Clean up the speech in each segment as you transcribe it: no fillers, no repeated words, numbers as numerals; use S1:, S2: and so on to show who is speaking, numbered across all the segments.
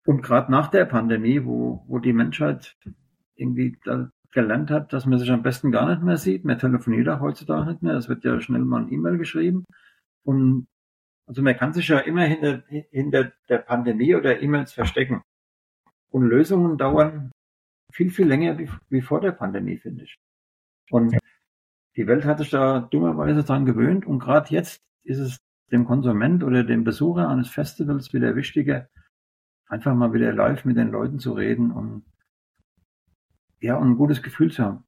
S1: Und gerade nach der Pandemie, wo die Menschheit irgendwie da gelernt hat, dass man sich am besten gar nicht mehr sieht. Man telefoniert auch heutzutage nicht mehr. Es wird ja schnell mal ein E-Mail geschrieben. Und also man kann sich ja immer hinter der Pandemie oder E-Mails verstecken. Und Lösungen dauern viel, viel länger wie vor der Pandemie, finde ich. Und die Welt hat sich da dummerweise dran gewöhnt. Und gerade jetzt ist es dem Konsument oder dem Besucher eines Festivals wieder wichtiger, einfach mal wieder live mit den Leuten zu reden und ja, und ein gutes Gefühl zu haben.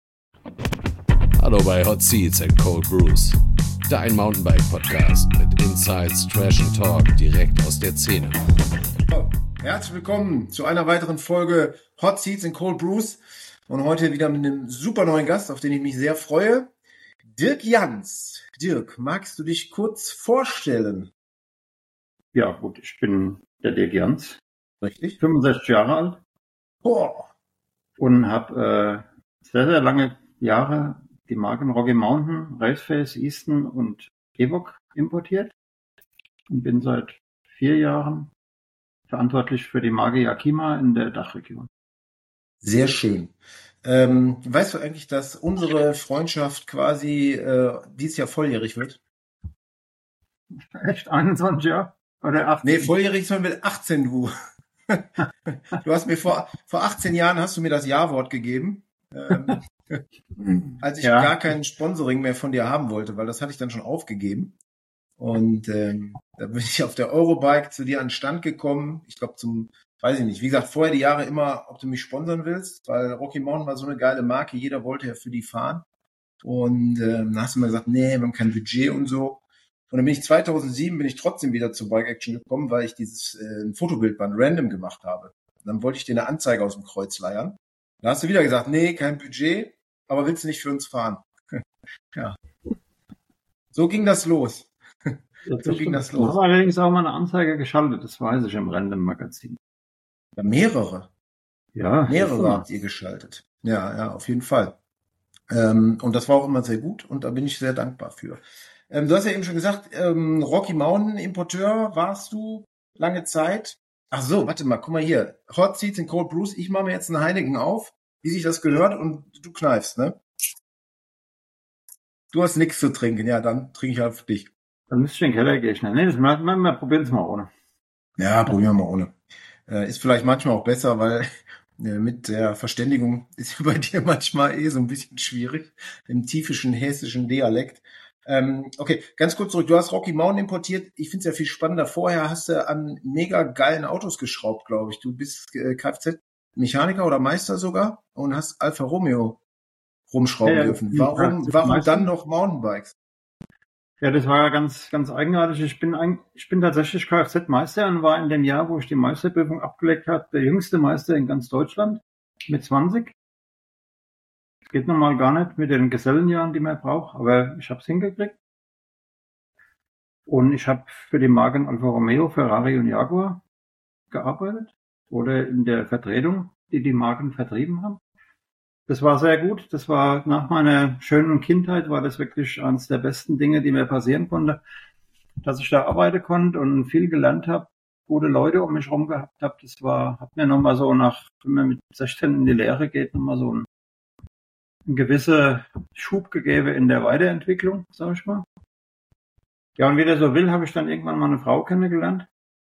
S2: Hallo bei Hot Seats and Cold Brews, dein Mountainbike-Podcast mit Insights, Trash and Talk direkt aus der Szene.
S3: Herzlich willkommen zu einer weiteren Folge Hot Seats and Cold Brews und heute wieder mit einem super neuen Gast, auf den ich mich sehr freue, Dirk Jans. Dirk, magst du dich kurz vorstellen?
S1: Ja gut, ich bin der Dirk Jans,
S3: Richtig?
S1: 65 Jahre alt.
S3: Boah.
S1: Und habe sehr, sehr lange Jahre die Marken Rocky Mountain, Raceface, Easton und Evoque importiert und bin seit 4 Jahren verantwortlich für die Marke Yakima in der Dachregion.
S3: Sehr schön. Weißt du eigentlich, dass unsere Freundschaft quasi dieses Jahr volljährig wird?
S1: Echt? 21 Jahre? Oder 18?
S3: Nee, volljährig ist man mit 18, du. Du hast mir vor 18 Jahren hast du mir das Ja-Wort gegeben, als ich gar kein Sponsoring mehr von dir haben wollte, weil das hatte ich dann schon aufgegeben. Und da bin ich auf der Eurobike zu dir an den Stand gekommen. Ich glaube weiß ich nicht, wie gesagt, vorher die Jahre immer, ob du mich sponsern willst, weil Rocky Mountain war so eine geile Marke, jeder wollte ja für die fahren. Und dann hast du mir gesagt, nee, wir haben kein Budget und so. Und dann bin ich 2007 trotzdem wieder zur Bike Action gekommen, weil ich dieses ein Fotobildband random gemacht habe. Dann wollte ich dir eine Anzeige aus dem Kreuz leiern. Da hast du wieder gesagt, nee, kein Budget, aber willst du nicht für uns fahren? Ja. So ging das los.
S1: So ging das los. Ich habe allerdings auch mal eine Anzeige geschaltet, das weiß ich, im Random-Magazin.
S3: Ja, mehrere.
S1: Ja.
S3: Mehrere habt ihr geschaltet. Ja, auf jeden Fall. Und das war auch immer sehr gut und da bin ich sehr dankbar für. Du hast ja eben schon gesagt, Rocky Mountain Importeur warst du lange Zeit. Ach so, warte mal, guck mal hier. Hot Seats and Cold Brews. Ich mache mir jetzt einen Heineken auf, wie sich das gehört, und du kneifst, ne? Du hast nichts zu trinken. Ja, dann trinke ich halt für dich.
S1: Dann müsste ich in den Keller gehen schnell. Nee, wir probieren es mal ohne.
S3: Ja, probieren wir mal ohne. Ist vielleicht manchmal auch besser, weil mit der Verständigung ist bei dir manchmal so ein bisschen schwierig, im typischen hessischen Dialekt. Okay, ganz kurz zurück. Du hast Rocky Mountain importiert. Ich finde es ja viel spannender. Vorher hast du an mega geilen Autos geschraubt, glaube ich. Du bist Kfz-Mechaniker oder Meister sogar und hast Alfa Romeo rumschrauben dürfen. Warum dann noch Mountainbikes?
S1: Ja, das war ja ganz, ganz eigenartig. Ich bin tatsächlich Kfz-Meister und war in dem Jahr, wo ich die Meisterprüfung abgelegt habe, der jüngste Meister in ganz Deutschland mit 20. Das geht normal gar nicht mit den Gesellenjahren, die man braucht, aber ich habe es hingekriegt. Und ich habe für die Marken Alfa Romeo, Ferrari und Jaguar gearbeitet oder in der Vertretung, die Marken vertrieben haben. Das war sehr gut. Das war nach meiner schönen Kindheit, war das wirklich eines der besten Dinge, die mir passieren konnte, dass ich da arbeiten konnte und viel gelernt habe, gute Leute um mich herum gehabt habe. Hat mir nochmal so wenn man mit 16 in die Lehre geht, nochmal so einen gewissen Schub gegeben in der Weiterentwicklung, sag ich mal. Ja, und wie der so will, habe ich dann irgendwann mal eine Frau kennengelernt.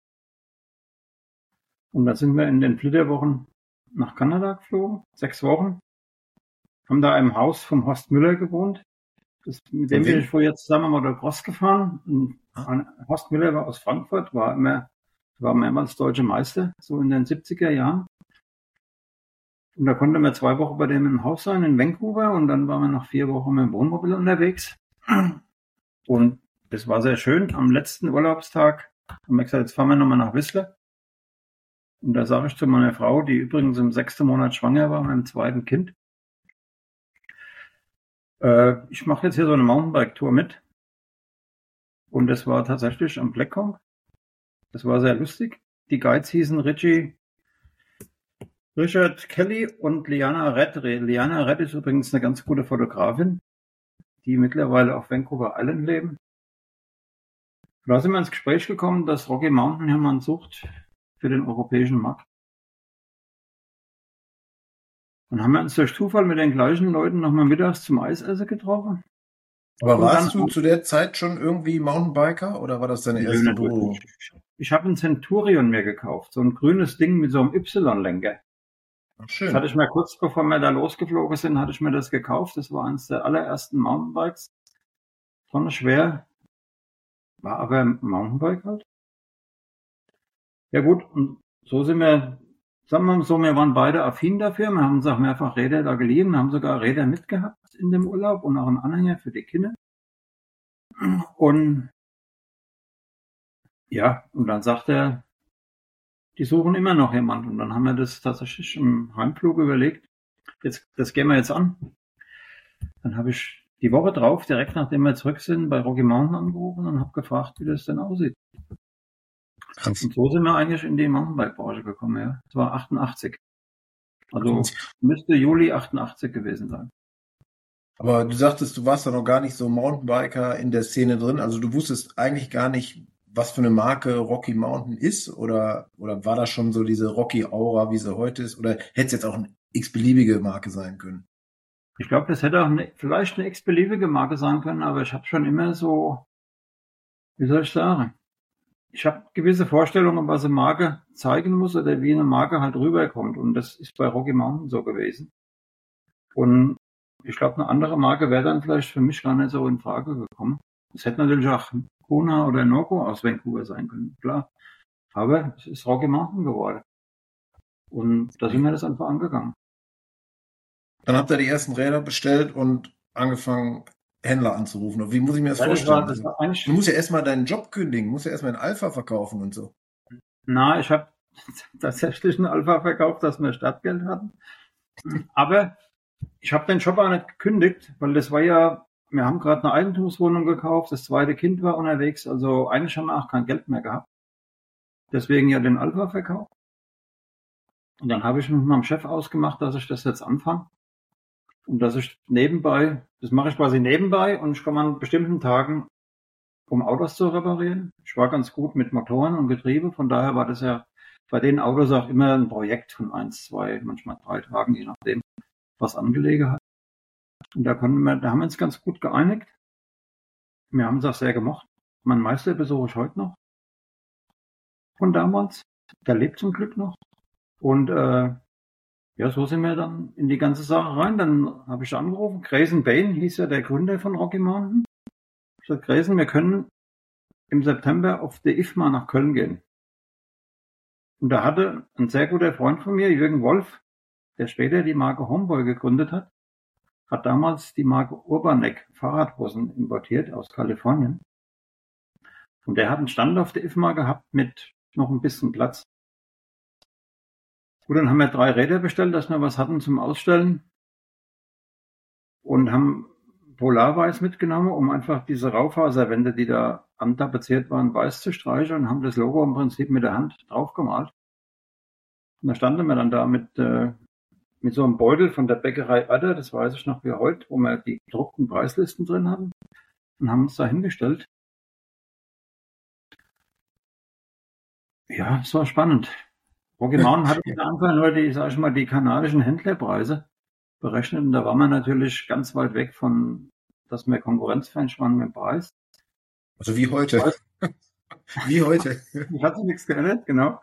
S1: Und da sind wir in den Flitterwochen nach Kanada geflogen, 6 Wochen. Haben da im Haus vom Horst Müller gewohnt. Mit dem bin ich vorher zusammen Motocross gefahren. Und Horst Müller war aus Frankfurt, war mehrmals deutscher Meister, so in den 70er Jahren. Und da konnten wir 2 Wochen bei dem im Haus sein, in Vancouver. Und dann waren wir noch 4 Wochen mit dem Wohnmobil unterwegs. Und das war sehr schön. Am letzten Urlaubstag haben wir gesagt, jetzt fahren wir nochmal nach Whistler. Und da sage ich zu meiner Frau, die übrigens im 6. Monat schwanger war, mit dem 2. Kind, ich mache jetzt hier so eine Mountainbike-Tour mit. Und das war tatsächlich am Blackcomb. Das war sehr lustig. Die Guides hießen Richard Kelly und Liana Redd. Liana Redd ist übrigens eine ganz gute Fotografin, die mittlerweile auf Vancouver Island leben. Da sind wir ins Gespräch gekommen, dass Rocky Mountain jemanden sucht für den europäischen Markt. Dann haben wir uns durch Zufall mit den gleichen Leuten nochmal mittags zum Eisessen getroffen.
S3: Aber
S1: Und
S3: warst
S1: dann-
S3: du zu der Zeit schon irgendwie Mountainbiker oder war das deine
S1: Nö,
S3: erste
S1: nicht
S3: Berührung?
S1: wirklich. Ich habe einen Centurion mir gekauft, so ein grünes Ding mit so einem Y-Lenker.
S3: Ach,
S1: Das
S3: schön.
S1: hatte ich mir kurz bevor wir da losgeflogen sind, hatte ich mir das gekauft. Das war eines der allerersten Mountainbikes. Schon schwer, war aber ein Mountainbike halt. Ja gut, und so sind wir, sagen wir mal so, wir waren beide affin dafür. Wir haben uns auch mehrfach Räder da geliehen, haben sogar Räder mitgehabt in dem Urlaub und auch einen Anhänger für die Kinder. Und ja, und dann sagt er, die suchen immer noch jemand. Und dann haben wir das tatsächlich im Heimflug überlegt, das gehen wir jetzt an. Dann habe ich die Woche drauf, direkt nachdem wir zurück sind, bei Rocky Mountain angerufen und habe gefragt, wie das denn aussieht.
S3: Krass.
S1: Und so sind wir eigentlich in die Mountainbike-Branche gekommen, ja. Das war 88. Also müsste Juli 88 gewesen sein.
S3: Aber du sagtest, du warst da noch gar nicht so Mountainbiker in der Szene drin. Also du wusstest eigentlich gar nicht, was für eine Marke Rocky Mountain ist oder war das schon so diese Rocky Aura, wie sie heute ist? Oder hätte es jetzt auch eine x-beliebige Marke sein können?
S1: Ich glaube, das hätte auch vielleicht eine x-beliebige Marke sein können, aber ich habe schon immer so, wie soll ich sagen, ich habe gewisse Vorstellungen, was eine Marke zeigen muss oder wie eine Marke halt rüberkommt. Und das ist bei Rocky Mountain so gewesen. Und ich glaube, eine andere Marke wäre dann vielleicht für mich gar nicht so in Frage gekommen. Es hätte natürlich auch Kona oder Norco aus Vancouver sein können, klar. Aber es ist Rocky Mountain geworden. Und da sind wir das einfach angegangen.
S3: Dann habt ihr die ersten Räder bestellt und angefangen, Händler anzurufen. Und wie muss ich mir das vorstellen?
S1: Das war eigentlich,
S3: Du musst ja erstmal deinen Job kündigen, musst ja erstmal in Alpha verkaufen und so.
S1: na, ich habe tatsächlich einen Alpha verkauft, dass wir Stadtgeld hatten. Aber ich habe den Job auch nicht gekündigt, weil das war ja, wir haben gerade eine Eigentumswohnung gekauft, das zweite Kind war unterwegs, also eigentlich haben wir auch kein Geld mehr gehabt. Deswegen ja den Alpha verkauft. Und dann habe ich mit meinem Chef ausgemacht, dass ich das jetzt anfange. Und dass ich nebenbei, das mache ich quasi nebenbei und ich komme an bestimmten Tagen, um Autos zu reparieren. Ich war ganz gut mit Motoren und Getriebe, von daher war das ja bei den Autos auch immer ein Projekt von 1, 2, manchmal 3 Tagen, je nachdem, was angelegen hat. Und da haben wir uns ganz gut geeinigt. Wir haben es auch sehr gemocht. Mein Meister besuche ich heute noch. Von damals. Der lebt zum Glück noch. Und ja, so sind wir dann in die ganze Sache rein. Dann habe ich angerufen. Grayson Bain hieß ja der Gründer von Rocky Mountain. Ich sagte, Grayson, wir können im September auf die IFMA nach Köln gehen. Und da hatte ein sehr guter Freund von mir, Jürgen Wolf, der später die Marke Homeboy gegründet hat damals die Marke Urbanek Fahrradhosen importiert aus Kalifornien. Und der hat einen Stand auf der IFMA gehabt mit noch ein bisschen Platz. Gut, dann haben wir 3 Räder bestellt, dass wir was hatten zum Ausstellen. Und haben Polarweiß mitgenommen, um einfach diese Raufaserwände, die da antapeziert waren, weiß zu streichen und haben das Logo im Prinzip mit der Hand draufgemalt. Und da standen wir dann da mit so einem Beutel von der Bäckerei Adder, das weiß ich noch wie heute, wo wir die gedruckten Preislisten drin hatten und haben uns da hingestellt. Ja, es war spannend. Rocky Mountain hatte am Anfang nur die, sag ich mal, die kanadischen Händlerpreise berechnet und da war man natürlich ganz weit weg von, dass wir konkurrenzfähig waren mit dem Preis.
S3: Also wie heute. Wie heute.
S1: Hat sich nichts geändert, genau.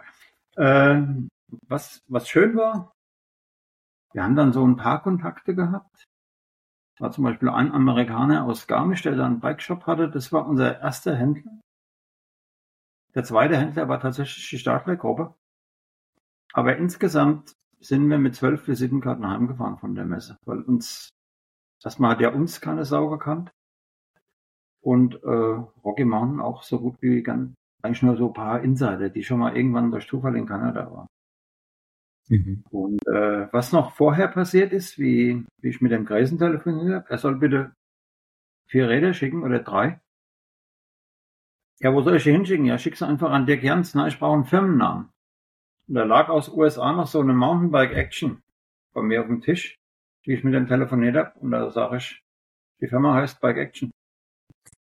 S1: Was schön war, wir haben dann so ein paar Kontakte gehabt. War zum Beispiel ein Amerikaner aus Garmisch, der da einen Bikeshop hatte. Das war unser erster Händler. Der zweite Händler war tatsächlich die Stadler-Gruppe. Aber insgesamt sind wir mit 12 Visitenkarten heimgefahren von der Messe, weil erstmal hat ja uns keine Sau gekannt. Und Rocky Mountain auch so gut wie eigentlich nur so ein paar Insider, die schon mal irgendwann durch Zufall in Kanada waren. Mhm. Und was noch vorher passiert ist, wie ich mit dem Grayson telefoniert habe, er soll bitte 4 Räder schicken oder 3. Ja, wo soll ich die hinschicken? Ja, schick sie einfach an Dirk Jans. Na, ich brauche einen Firmennamen. Und da lag aus USA noch so eine Mountainbike Action bei mir auf dem Tisch, wie ich mit dem telefoniert habe. Und da sage ich, die Firma heißt Bike Action.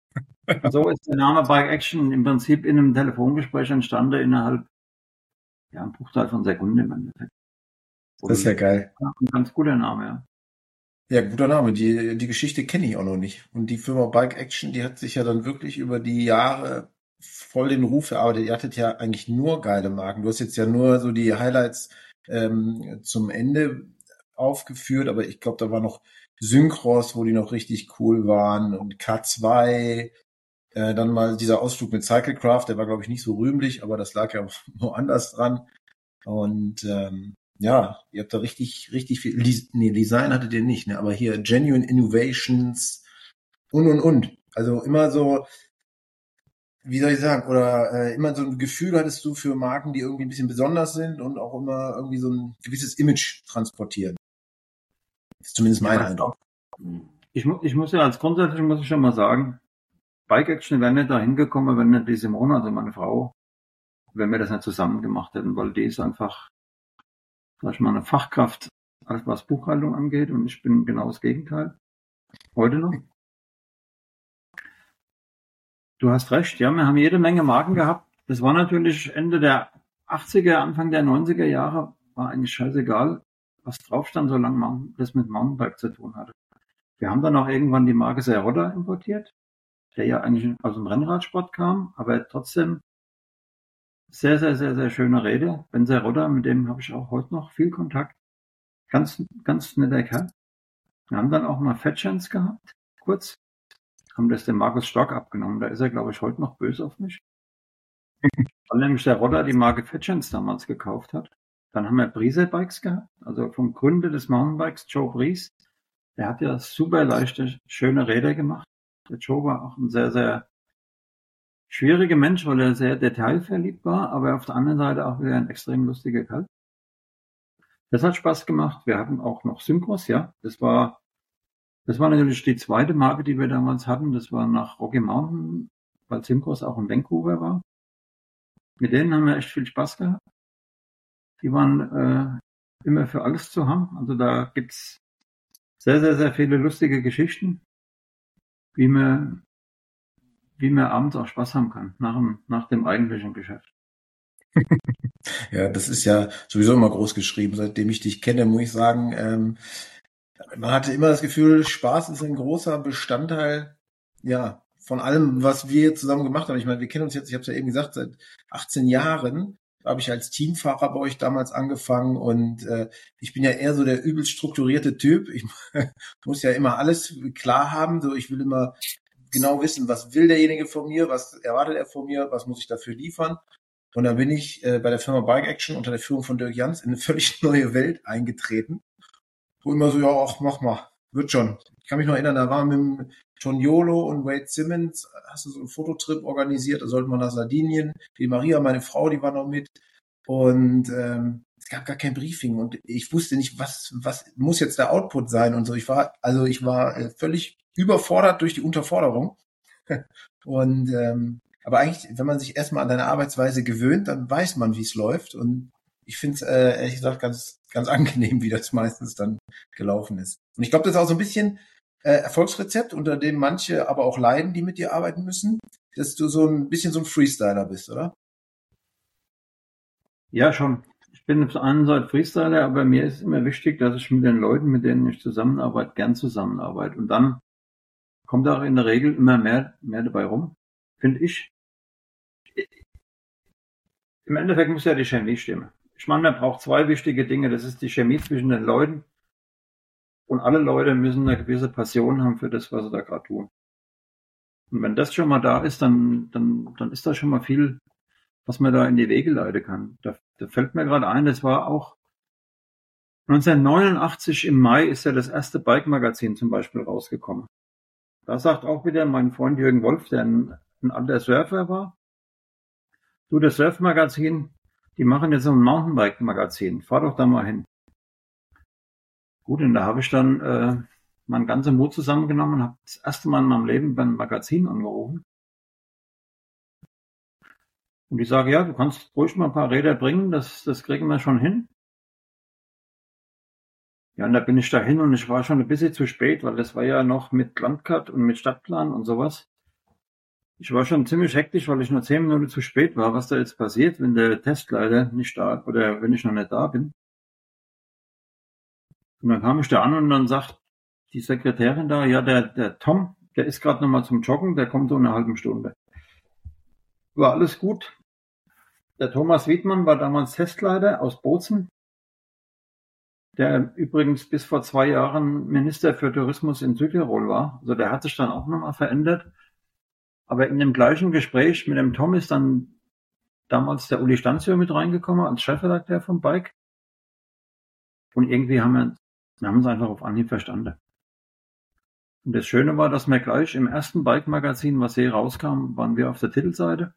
S1: Und so ist der Name Bike Action im Prinzip in einem Telefongespräch entstanden innerhalb ein Bruchteil von Sekunde im Endeffekt.
S3: Das ist ja geil.
S1: Ja, ein ganz guter Name, ja.
S3: Ja, guter Name. Die Geschichte kenne ich auch noch nicht. Und die Firma Bike Action, die hat sich ja dann wirklich über die Jahre voll den Ruf erarbeitet. Ihr hattet ja eigentlich nur geile Marken. Du hast jetzt ja nur so die Highlights zum Ende aufgeführt, aber ich glaube, da war noch Synchros, wo die noch richtig cool waren und K2. Dann mal dieser Ausflug mit Cyclecraft, der war, glaube ich, nicht so rühmlich, aber das lag ja woanders dran. Und ja, ihr habt da richtig viel, Design hattet ihr nicht, ne? Aber hier Genuine Innovations und. Also immer so, wie soll ich sagen, oder immer so ein Gefühl hattest du für Marken, die irgendwie ein bisschen besonders sind und auch immer irgendwie so ein gewisses Image transportieren. Das ist zumindest mein Eindruck.
S1: Ich muss ja grundsätzlich muss ich schon mal sagen, Bike Action wäre nicht dahin gekommen, wenn nicht die Simone, also meine Frau, wenn wir das nicht zusammen gemacht hätten, weil die ist einfach, sag ich mal, eine Fachkraft, was Buchhaltung angeht, und ich bin genau das Gegenteil. Heute noch. Du hast recht, ja, wir haben jede Menge Marken gehabt. Das war natürlich Ende der 80er, Anfang der 90er Jahre, war eigentlich scheißegal, was drauf stand, solange das mit Mountainbike zu tun hatte. Wir haben dann auch irgendwann die Marke Seroda importiert, der ja eigentlich aus dem Rennradsport kam, aber trotzdem sehr, sehr, sehr, sehr schöne Rede. Ben Seroda, mit dem habe ich auch heute noch viel Kontakt. Ganz, ganz netter Kerl. Wir haben dann auch mal Fat Chance gehabt, kurz. Haben das dem Markus Stork abgenommen. Da ist er, glaube ich, heute noch böse auf mich. Weil nämlich der Rodder die Marke Fat Chance damals gekauft hat. Dann haben wir Briese Bikes gehabt, also vom Gründer des Mountainbikes, Joe Briese. Der hat ja super leichte, schöne Räder gemacht. Der Joe war auch ein sehr, sehr schwieriger Mensch, weil er sehr detailverliebt war, aber auf der anderen Seite auch wieder ein extrem lustiger Kerl. Das hat Spaß gemacht. Wir hatten auch noch Synchros, ja. Das war natürlich die zweite Marke, die wir damals hatten. Das war nach Rocky Mountain, weil Synchros auch in Vancouver war. Mit denen haben wir echt viel Spaß gehabt. Die waren immer für alles zu haben. Also da gibt's sehr, sehr, sehr viele lustige Geschichten, wie man abends auch Spaß haben kann, nach dem eigentlichen Geschäft.
S3: Ja, das ist ja sowieso immer groß geschrieben. Seitdem ich dich kenne, muss ich sagen, man hatte immer das Gefühl, Spaß ist ein großer Bestandteil, ja, von allem, was wir zusammen gemacht haben. Ich meine, wir kennen uns jetzt, ich habe es ja eben gesagt, seit 18 Jahren habe ich als Teamfahrer bei euch damals angefangen und ich bin ja eher so der übelst strukturierte Typ. Ich muss ja immer alles klar haben. So, ich will immer genau wissen, was will derjenige von mir, was erwartet er von mir, was muss ich dafür liefern. Und dann bin ich bei der Firma Bike Action unter der Führung von Dirk Jans in eine völlig neue Welt eingetreten. Wo immer so, ja, ach, mach mal, wird schon. Ich kann mich noch erinnern, da waren mit dem John Yolo und Wade Simmons, hast du so einen Fototrip organisiert, da sollten wir nach Sardinien. Die Maria, meine Frau, die war noch mit. Und es gab gar kein Briefing und ich wusste nicht, was muss jetzt der Output sein und so. Ich war völlig überfordert durch die Unterforderung. Und aber eigentlich, wenn man sich erstmal an deine Arbeitsweise gewöhnt, dann weiß man, wie es läuft. Und ich finde es ehrlich gesagt ganz, ganz angenehm, wie das meistens dann gelaufen ist. Und ich glaube, das ist auch so ein bisschen Erfolgsrezept, unter dem manche aber auch leiden, die mit dir arbeiten müssen, dass du so ein bisschen so ein Freestyler bist, oder?
S1: Ja, schon. Ich bin auf der einen Seite Freestyler, aber mir ist immer wichtig, dass ich mit den Leuten, mit denen ich zusammenarbeite, gern zusammenarbeite. Und dann kommt auch in der Regel immer mehr dabei rum, finde ich. Im Endeffekt muss ja die Chemie stimmen. Ich meine, man braucht zwei wichtige Dinge. Das ist die Chemie zwischen den Leuten. Und alle Leute müssen eine gewisse Passion haben für das, was sie da gerade tun. Und wenn das schon mal da ist, dann ist da schon mal viel, was man da in die Wege leiten kann. Da fällt mir gerade ein, das war auch 1989 im Mai ist ja das erste Bike-Magazin zum Beispiel rausgekommen. Da sagt auch wieder mein Freund Jürgen Wolf, der ein alter Surfer war, du, das Surf-Magazin, die machen jetzt so ein Mountainbike-Magazin, fahr doch da mal hin. Gut, und da habe ich dann meinen ganzen Mut zusammengenommen und habe das erste Mal in meinem Leben beim Magazin angerufen. Und ich sage, ja, du kannst ruhig mal ein paar Räder bringen, das kriegen wir schon hin. Ja, und da bin ich dahin und ich war schon ein bisschen zu spät, weil das war ja noch mit Landcard und mit Stadtplan und sowas. Ich war schon ziemlich hektisch, weil ich nur 10 Minuten zu spät war. Was da jetzt passiert, wenn der Testleiter nicht da oder wenn ich noch nicht da bin. Und dann kam ich da an und dann sagt die Sekretärin da, ja, der Tom, der ist gerade nochmal zum Joggen, der kommt so in einer halben Stunde. War alles gut. Der Thomas Wiedmann war damals Testleiter aus Bozen, der übrigens bis vor 2 Jahren Minister für Tourismus in Südtirol war. Also der hat sich dann auch nochmal verändert. Aber in dem gleichen Gespräch mit dem Tom ist dann damals der Uli Stanzio mit reingekommen als Chefredakteur vom Bike. Und irgendwie haben wir uns einfach auf Anhieb verstanden. Und das Schöne war, dass wir gleich im ersten Bike-Magazin, was hier rauskam, waren wir auf der Titelseite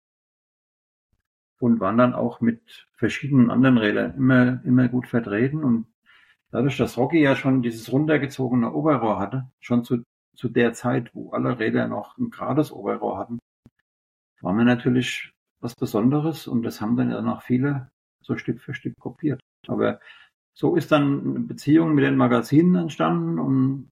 S1: und waren dann auch mit verschiedenen anderen Rädern immer gut vertreten. Und dadurch, dass Rocky ja schon dieses runtergezogene Oberrohr hatte, schon zu der Zeit, wo alle Räder noch ein gerades Oberrohr hatten, war mir natürlich was Besonderes und das haben dann ja noch viele so Stück für Stück kopiert. Aber so ist dann eine Beziehung mit den Magazinen entstanden und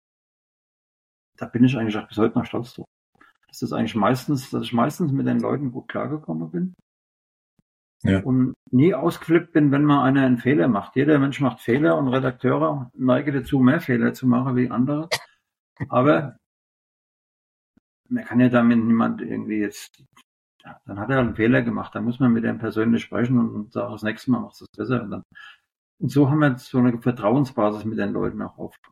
S1: da bin ich eigentlich auch bis heute noch stolz drauf. Dass ich meistens mit den Leuten gut klargekommen bin. Ja. Und nie ausgeflippt bin, wenn mal einer einen Fehler macht. Jeder Mensch macht Fehler und Redakteure neigen dazu, mehr Fehler zu machen wie andere. Aber man kann ja damit niemand irgendwie jetzt, ja, dann hat er halt einen Fehler gemacht, dann muss man mit dem persönlich sprechen und sagen, das nächste Mal machst du es besser. Und so haben wir so eine Vertrauensbasis mit den Leuten auch aufgebaut.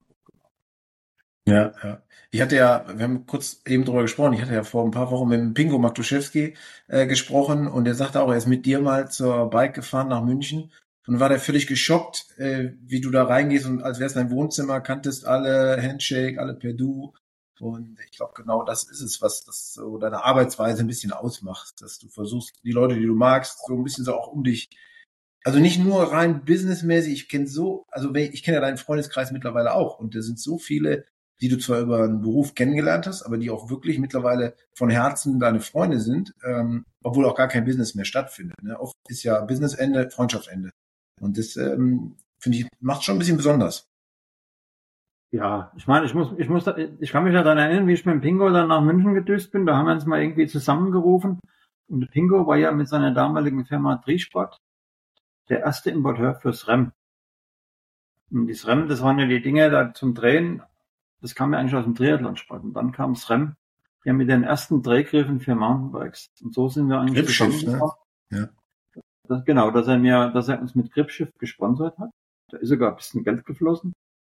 S3: Ja, ja. Wir haben kurz eben drüber gesprochen, ich hatte ja vor ein paar Wochen mit dem Pingo Matuszewski gesprochen und der sagte auch, er ist mit dir mal zur Bike gefahren nach München und war der völlig geschockt, wie du da reingehst und als wär's dein Wohnzimmer, kanntest alle, Handshake, alle per Du. Und ich glaube, genau das ist es, was das so deine Arbeitsweise ein bisschen ausmacht, dass du versuchst, die Leute, die du magst, so ein bisschen so auch um dich, also nicht nur rein businessmäßig, ich kenne ja deinen Freundeskreis mittlerweile auch und da sind so viele, die du zwar über einen Beruf kennengelernt hast, aber die auch wirklich mittlerweile von Herzen deine Freunde sind, obwohl auch gar kein Business mehr stattfindet. Ne? Oft ist ja Businessende, Freundschaftsende. Und das, finde ich, macht schon ein bisschen besonders.
S1: Ja, ich meine, ich kann mich ja daran erinnern, wie ich mit dem Pingo dann nach München gedüst bin. Da haben wir uns mal irgendwie zusammengerufen. Und der Pingo war ja mit seiner damaligen Firma Trisport der erste Importeur fürs Rem. Und das Rem, das waren ja die Dinger da zum Drehen. Das kam ja eigentlich aus dem Triathlonsport. Und dann kam das Rem ja mit den ersten Drehgriffen für Mountainbikes. Und so sind wir eigentlich
S3: zusammengekommen. Ne? Ja.
S1: Dass er uns mit Gripschiff gesponsert hat. Da ist sogar ein bisschen Geld geflossen.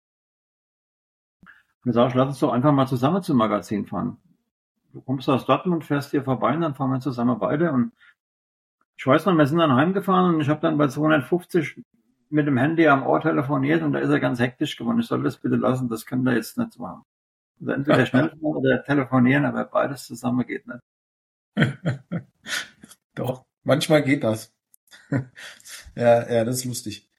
S1: Und da sag ich, lass uns doch einfach mal zusammen zum Magazin fahren. Du kommst aus Dortmund, fährst hier vorbei und dann fahren wir zusammen weiter. Und ich weiß noch, wir sind dann heimgefahren und ich habe dann bei 250 mit dem Handy am Ohr telefoniert und da ist er ganz hektisch geworden. Ich soll das bitte lassen, das können wir jetzt nicht machen. Also entweder schnell fahren oder telefonieren, aber beides zusammen geht nicht.
S3: Doch, manchmal geht das. Ja, das ist lustig.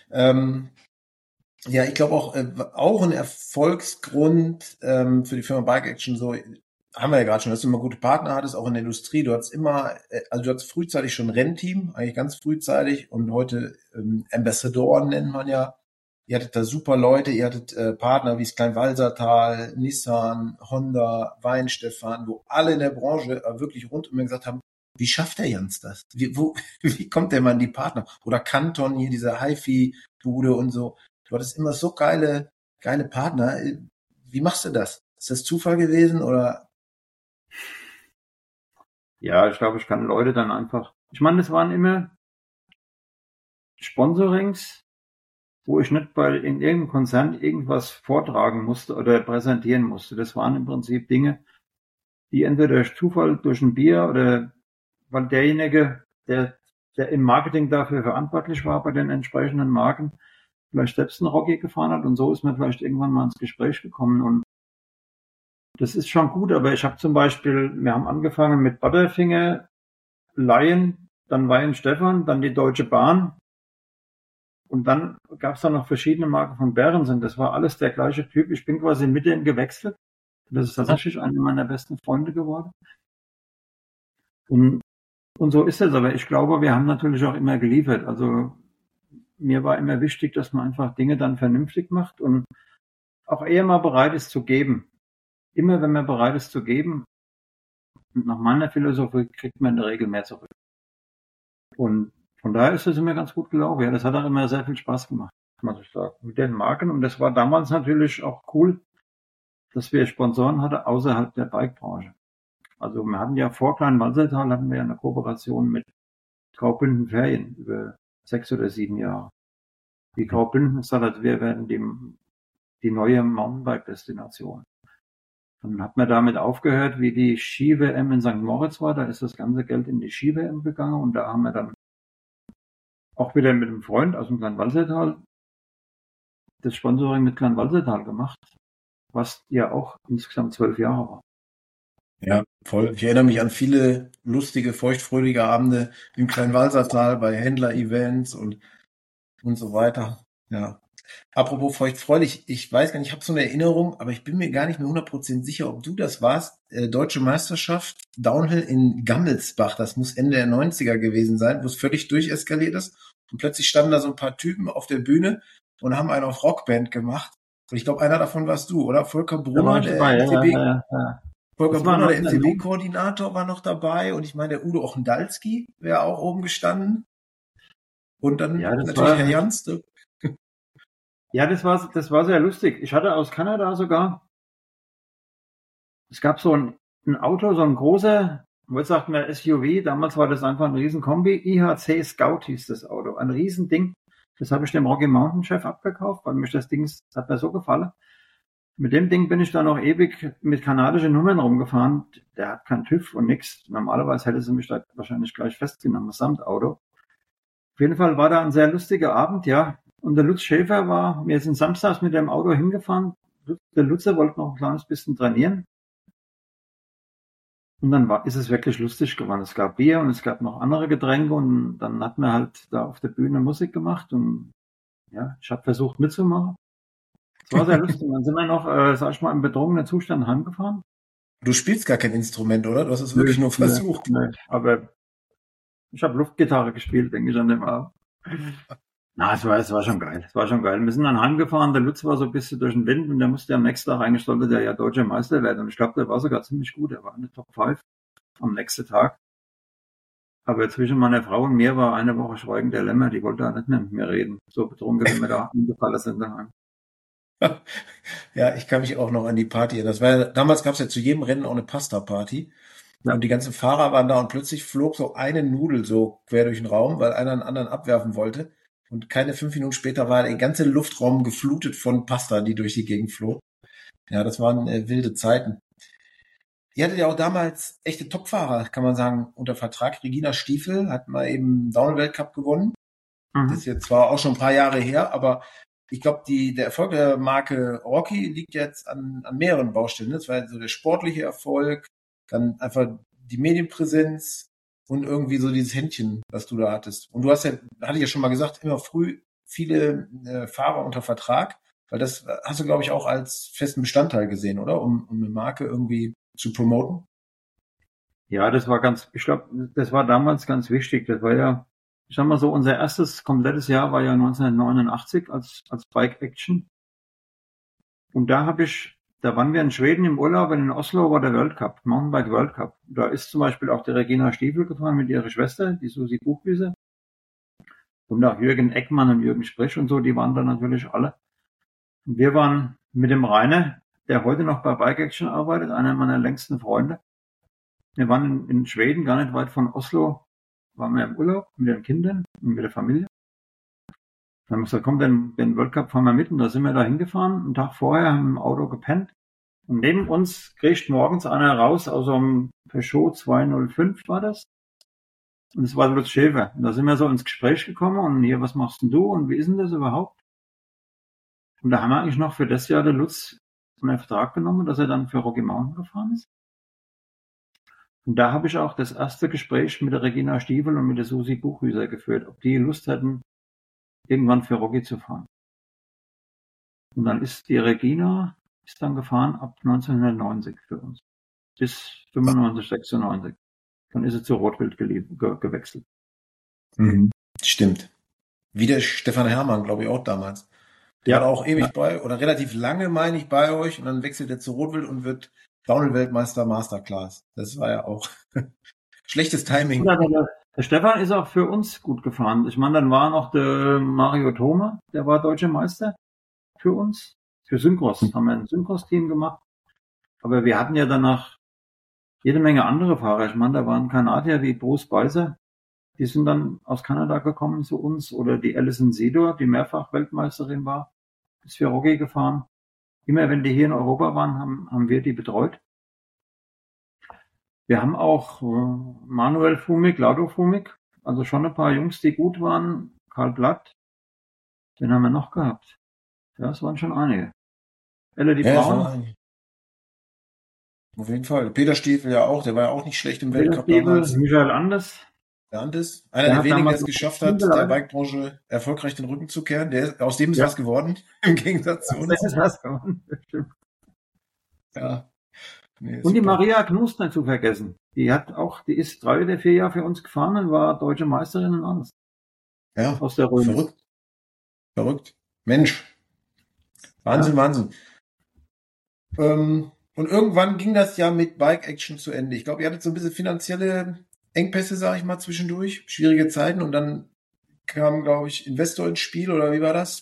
S3: Ja, ich glaube auch ein Erfolgsgrund für die Firma Bike Action, so haben wir ja gerade schon, dass du immer gute Partner hattest, auch in der Industrie. Du hattest frühzeitig schon ein Rennteam, eigentlich ganz frühzeitig und heute Ambassadoren nennt man ja. Ihr hattet da super Leute, ihr hattet Partner wie das Kleinwalsertal, Nissan, Honda, Weinstefan, wo alle in der Branche wirklich rund um mir gesagt haben, wie schafft der Jans das? Wie kommt der mal an die Partner? Oder Canton, hier diese HiFi-Bude und so. Du hattest immer so geile Partner. Wie machst du das? Ist das Zufall gewesen oder?
S1: Ja, ich glaube, ich kann Leute dann einfach. Ich meine, das waren immer Sponsorings, wo ich nicht in irgendeinem Konzern irgendwas vortragen musste oder präsentieren musste. Das waren im Prinzip Dinge, die entweder durch Zufall, durch ein Bier oder weil derjenige, der im Marketing dafür verantwortlich war bei den entsprechenden Marken, vielleicht selbst einen Rocky gefahren hat und so ist man vielleicht irgendwann mal ins Gespräch gekommen und das ist schon gut, aber ich habe zum Beispiel, wir haben angefangen mit Butterfinger, Lion, dann Weihenstephan, dann die Deutsche Bahn und dann gab es da noch verschiedene Marken von Behrensen. Das war alles der gleiche Typ. Ich bin quasi mit denen gewechselt. Das ist tatsächlich einer meiner besten Freunde geworden. Und so ist es, aber ich glaube, wir haben natürlich auch immer geliefert. Also mir war immer wichtig, dass man einfach Dinge dann vernünftig macht und auch eher mal bereit ist zu geben. Immer wenn man bereit ist zu geben, Und nach meiner Philosophie kriegt man in der Regel mehr zurück. Und von daher ist es immer ganz gut gelaufen. Ja, das hat auch immer sehr viel Spaß gemacht, muss ich sagen, mit den Marken. Und das war damals natürlich auch cool, dass wir Sponsoren hatten außerhalb der Bikebranche. Also wir hatten ja vor Kleinwalsertal hatten wir eine Kooperation mit Graubünden Ferien über 6 oder 7 Jahre. Die Graubünden sagt, wir werden die neue Mountainbike-Destination. Dann hat man damit aufgehört, wie die Ski-WM in St. Moritz war. Da ist das ganze Geld in die Ski-WM gegangen und da haben wir dann auch wieder mit einem Freund aus dem Kleinwalsertal das Sponsoring mit Kleinwalsertal gemacht, was ja auch insgesamt 12 Jahre war.
S3: Ja, voll. Ich erinnere mich an viele lustige, feuchtfröhliche Abende im Kleinwalsertal bei Händler-Events und so weiter. Ja. Apropos feuchtfreudig, ich weiß gar nicht, ich habe so eine Erinnerung, aber ich bin mir gar nicht mehr 100% sicher, ob du das warst. Deutsche Meisterschaft Downhill in Gammelsbach, das muss Ende der 90er gewesen sein, wo es völlig durcheskaliert ist. Und plötzlich standen da so ein paar Typen auf der Bühne und haben einen auf Rockband gemacht. Und ich glaube, einer davon warst du, oder? Volker Brunner, der MTB. Volker Brunner, der MTB-Koordinator, war noch dabei. Und ich meine, der Udo Ochendalski wäre auch oben gestanden. Und dann natürlich Herr Jans.
S1: Ja, das war sehr lustig. Ich hatte aus Kanada sogar, es gab so ein Auto, so ein großer, was sagt man, SUV, damals war das einfach ein Riesenkombi, IHC Scout hieß das Auto, ein Riesending. Das habe ich dem Rocky Mountain Chef abgekauft, weil mich das Ding, hat mir so gefallen. Mit dem Ding bin ich da noch ewig mit kanadischen Nummern rumgefahren. Der hat keinen TÜV und nix. Normalerweise hätte sie mich da wahrscheinlich gleich festgenommen, samt Auto. Auf jeden Fall war da ein sehr lustiger Abend, ja. Und der Lutz Schäfer wir sind samstags mit dem Auto hingefahren. Der Lutzer wollte noch ein kleines bisschen trainieren. Und dann ist es wirklich lustig geworden. Es gab Bier und es gab noch andere Getränke und dann hat man halt da auf der Bühne Musik gemacht und ja, ich habe versucht mitzumachen. Es war sehr lustig. Dann sind wir noch, sag ich mal, im betrunkenen Zustand heimgefahren.
S3: Du spielst gar kein Instrument, oder? Du hast es wirklich nur versucht.
S1: Nee, aber ich habe Luftgitarre gespielt, denke ich an dem Abend. Na, es war schon geil. Es war schon geil. Wir sind dann heimgefahren. Der Lutz war so ein bisschen durch den Wind und der musste am nächsten Tag eigentlich sollte der ja deutscher Meister werden. Und ich glaube, der war sogar ziemlich gut. Er war in der Top 5 am nächsten Tag. Aber zwischen meiner Frau und mir war eine Woche Schweigen der Lämmer. Die wollte da nicht mehr mit mir reden. So betrunken, wie wir da umgefallen sind daheim.
S3: Ja, ich kann mich auch noch an die Party. Damals gab es ja zu jedem Rennen auch eine Pasta-Party. Ja. Und die ganzen Fahrer waren da und plötzlich flog so eine Nudel so quer durch den Raum, weil einer einen anderen abwerfen wollte. Und keine 5 Minuten später war der ganze Luftraum geflutet von Pasta, die durch die Gegend flog. Ja, das waren wilde Zeiten. Ihr hattet ja auch damals echte Topfahrer, kann man sagen, unter Vertrag. Regina Stiefel hat mal eben Downhill-Weltcup gewonnen. Das ist jetzt zwar auch schon ein paar Jahre her, aber ich glaube, der Erfolg der Marke Rocky liegt jetzt an mehreren Baustellen. Das war so der sportliche Erfolg, dann einfach die Medienpräsenz und irgendwie so dieses Händchen, was du da hattest. Und du hast ja, hatte ich ja schon mal gesagt, immer früh viele Fahrer unter Vertrag, weil das hast du, glaube ich, auch als festen Bestandteil gesehen, oder? Um eine Marke irgendwie zu promoten.
S1: Ja, ich glaube, das war damals ganz wichtig. Das war ja, ich sag mal so, unser erstes komplettes Jahr war ja 1989 als Bike Action. Und da waren wir in Schweden im Urlaub, und in Oslo war der World Cup, Mountainbike World Cup. Da ist zum Beispiel auch die Regina Stiefel gefahren mit ihrer Schwester, die Susi Buchwiese. Und auch Jürgen Eckmann und Jürgen Sprich und so, die waren da natürlich alle. Und wir waren mit dem Rainer, der heute noch bei Bike Action arbeitet, einer meiner längsten Freunde. Wir waren in Schweden, gar nicht weit von Oslo, waren wir im Urlaub mit den Kindern und mit der Familie. Dann haben wir gesagt, komm, den World Cup fahren wir mit. Und da sind wir da hingefahren. Einen Tag vorher haben wir im Auto gepennt. Und neben uns kriegt morgens einer raus aus so einem Peugeot 205 war das. Und es war Lutz Schäfer. Und da sind wir so ins Gespräch gekommen. Und hier, was machst denn du? Und wie ist denn das überhaupt? Und da haben wir eigentlich noch für das Jahr den Lutz einen Vertrag genommen, dass er dann für Rocky Mountain gefahren ist. Und da habe ich auch das erste Gespräch mit der Regina Stiefel und mit der Susi Buchwieser geführt, ob die Lust hätten, irgendwann für Rocky zu fahren. Und dann ist die Regina dann gefahren ab 1990 für uns. Bis 95, 96. Dann ist sie zu Rotwild gewechselt.
S3: Mhm. Stimmt. Wie der Stefan Herrmann, glaube ich, auch damals. Der war auch ewig bei, oder relativ lange, meine ich, bei euch. Und dann wechselt er zu Rotwild und wird Downhill-Weltmeister Masterclass. Das war ja auch schlechtes Timing.
S1: Ja, der Stefan ist auch für uns gut gefahren. Ich meine, dann war noch der Mario Thoma, der war deutscher Meister für uns. Für Synchros haben wir ein Synchros-Team gemacht. Aber wir hatten ja danach jede Menge andere Fahrer. Ich meine, da waren Kanadier wie Bruce Beiser. Die sind dann aus Kanada gekommen zu uns. Oder die Alison Sedor, die mehrfach Weltmeisterin war, ist für Rocky gefahren. Immer wenn die hier in Europa waren, haben wir die betreut. Wir haben auch Manuel Fumig, Laudo Fumig, also schon ein paar Jungs, die gut waren. Karl Blatt, den haben wir noch gehabt. Ja, es waren schon einige. Elodie Braun.
S3: Auf jeden Fall. Peter Stiefel ja auch, der war ja auch nicht schlecht im
S1: Peter
S3: Weltcup
S1: Stiefel,
S3: damals.
S1: Michael Anders.
S3: Der Andes, einer der wenigen, der es geschafft hat, der Bikebranche erfolgreich den Rücken zu kehren. Aus dem ist was geworden, im Gegensatz zu uns.
S1: Das ist was geworden, stimmt.
S3: Ja. Nee,
S1: und die Maria Knust nicht zu vergessen. Die ist 3 oder 4 Jahre für uns gefahren und war deutsche Meisterin und alles.
S3: Ja.
S1: Aus der Rhön.
S3: Verrückt. Mensch. Wahnsinn, ja. Wahnsinn. Und irgendwann ging das ja mit Bike Action zu Ende. Ich glaube, ihr hattet so ein bisschen finanzielle Engpässe, sage ich mal, zwischendurch. Schwierige Zeiten und dann kam, glaube ich, Investor ins Spiel oder wie war das?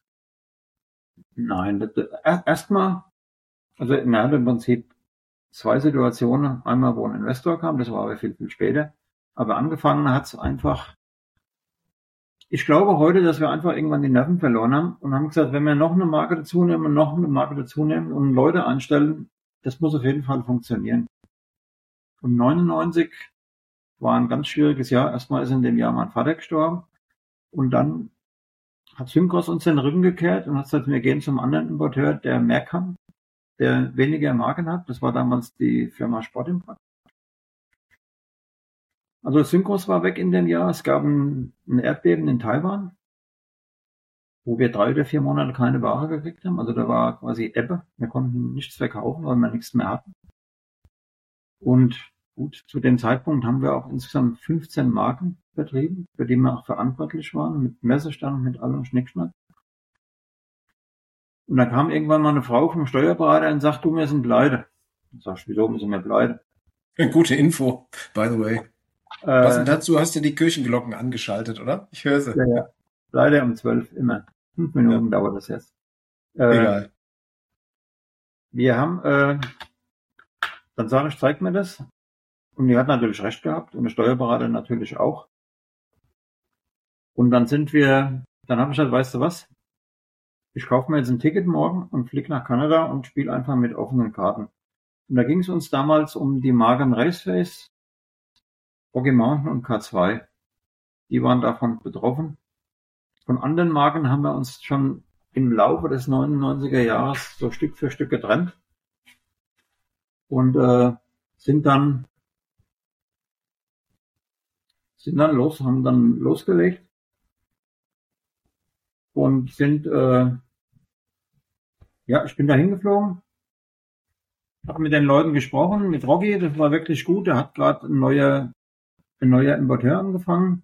S1: Nein, erstmal, also wir hatten im Prinzip 2 Situationen. Einmal, wo ein Investor kam, das war aber viel, viel später. Aber angefangen hat es einfach, ich glaube heute, dass wir einfach irgendwann die Nerven verloren haben und haben gesagt, wenn wir noch eine Marke dazu nehmen und noch eine Marke dazu nehmen und Leute einstellen, das muss auf jeden Fall funktionieren. Und 99 war ein ganz schwieriges Jahr. Erstmal ist in dem Jahr mein Vater gestorben und dann hat Synchros uns den Rücken gekehrt und hat gesagt, wir gehen zum anderen Importeur, der mehr kann, der weniger Marken hat. Das war damals die Firma Sportimport. Also Synchros war weg in dem Jahr. Es gab ein Erdbeben in Taiwan, wo wir 3 oder 4 Monate keine Ware gekriegt haben. Also da war quasi Ebbe. Wir konnten nichts verkaufen, weil wir nichts mehr hatten. Und gut, zu dem Zeitpunkt haben wir auch insgesamt 15 Marken vertrieben, für die wir auch verantwortlich waren, mit Messestand, mit allem Schnickschnack. Und dann kam irgendwann mal eine Frau vom Steuerberater und sagt, du, wir sind pleite. Und sag ich, wieso müssen wir pleite?
S3: Gute Info, by the way. Was denn dazu? Hast du die Kirchenglocken angeschaltet, oder? Ich höre sie.
S1: Ja. Leider um 12 immer. 5 Minuten dauert das jetzt.
S3: Egal.
S1: Wir haben, dann sage ich, zeig mir das. Und die hat natürlich recht gehabt und der Steuerberater natürlich auch. Und dann habe ich gesagt, weißt du was? Ich kaufe mir jetzt ein Ticket morgen und fliege nach Kanada und spiele einfach mit offenen Karten. Und da ging es uns damals um die Marken Raceface, Rocky Mountain und K2. Die waren davon betroffen. Von anderen Marken haben wir uns schon im Laufe des 99er Jahres so Stück für Stück getrennt und sind dann haben dann losgelegt und sind, ich bin da hingeflogen, habe mit den Leuten gesprochen, mit Rocky, das war wirklich gut, der hat gerade ein neuer Importeur angefangen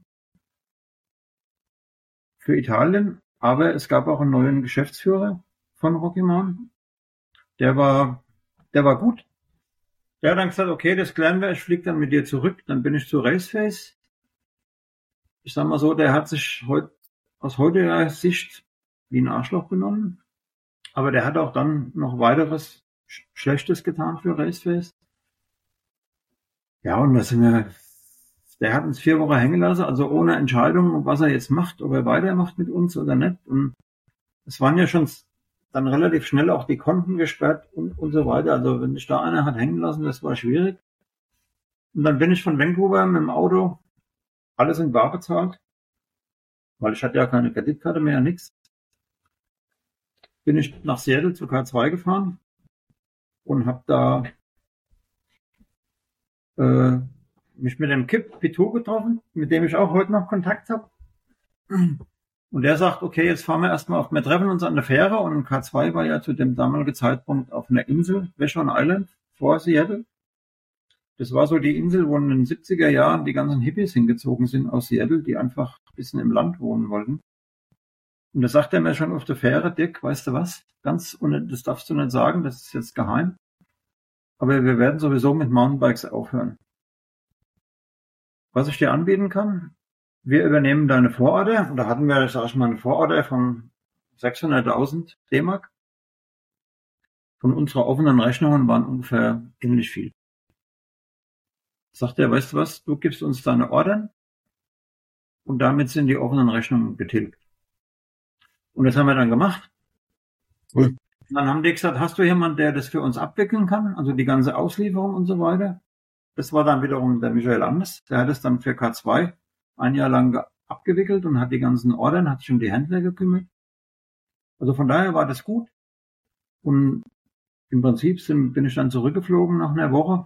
S1: für Italien, aber es gab auch einen neuen Geschäftsführer von Rocky Mountain, der war gut. Der hat dann gesagt, okay, das klären wir, ich fliege dann mit dir zurück, dann bin ich zu Raceface. Ich sag mal so, der hat sich aus heutiger Sicht wie ein Arschloch benommen. Aber der hat auch dann noch weiteres Schlechtes getan für Raceface. Ja, und der hat uns 4 Wochen hängen lassen, also ohne Entscheidung, was er jetzt macht, ob er weitermacht mit uns oder nicht. Und es waren ja schon dann relativ schnell auch die Konten gesperrt und so weiter. Also wenn mich da einer hat hängen lassen, das war schwierig. Und dann bin ich von Vancouver mit dem Auto, alles in bar bezahlt, weil ich hatte ja keine Kreditkarte mehr, nichts. Bin ich nach Seattle zu K2 gefahren und habe da mich mit dem Kip Pitou getroffen, mit dem ich auch heute noch Kontakt habe. Und der sagt, okay, jetzt fahren wir erstmal wir treffen uns an der Fähre und K2 war ja zu dem damaligen Zeitpunkt auf einer Insel, Vashon Island, vor Seattle. Das war so die Insel, wo in den 70er Jahren die ganzen Hippies hingezogen sind aus Seattle, die einfach ein bisschen im Land wohnen wollten. Und da sagt er mir schon auf der Fähre, Dirk, weißt du was? Das darfst du nicht sagen, das ist jetzt geheim. aber wir werden sowieso mit Mountainbikes aufhören. Was ich dir anbieten kann, wir übernehmen deine Vororder, und da hatten wir, sag ich mal, eine Vororder von 600.000 D-Mark. Von unserer offenen Rechnungen waren ungefähr ähnlich viel. Sagt er, weißt du was, du gibst uns deine Ordern und damit sind die offenen Rechnungen getilgt. Und das haben wir dann gemacht.
S3: Cool.
S1: Und dann haben die gesagt, hast du jemanden, der das für uns abwickeln kann, also die ganze Auslieferung und so weiter? Das war dann wiederum der Michael Anders, der hat es dann für K2 ein Jahr lang abgewickelt und hat die ganzen Ordern, hat sich um die Händler gekümmert. Also von daher war das gut. Und im Prinzip bin ich dann zurückgeflogen nach einer Woche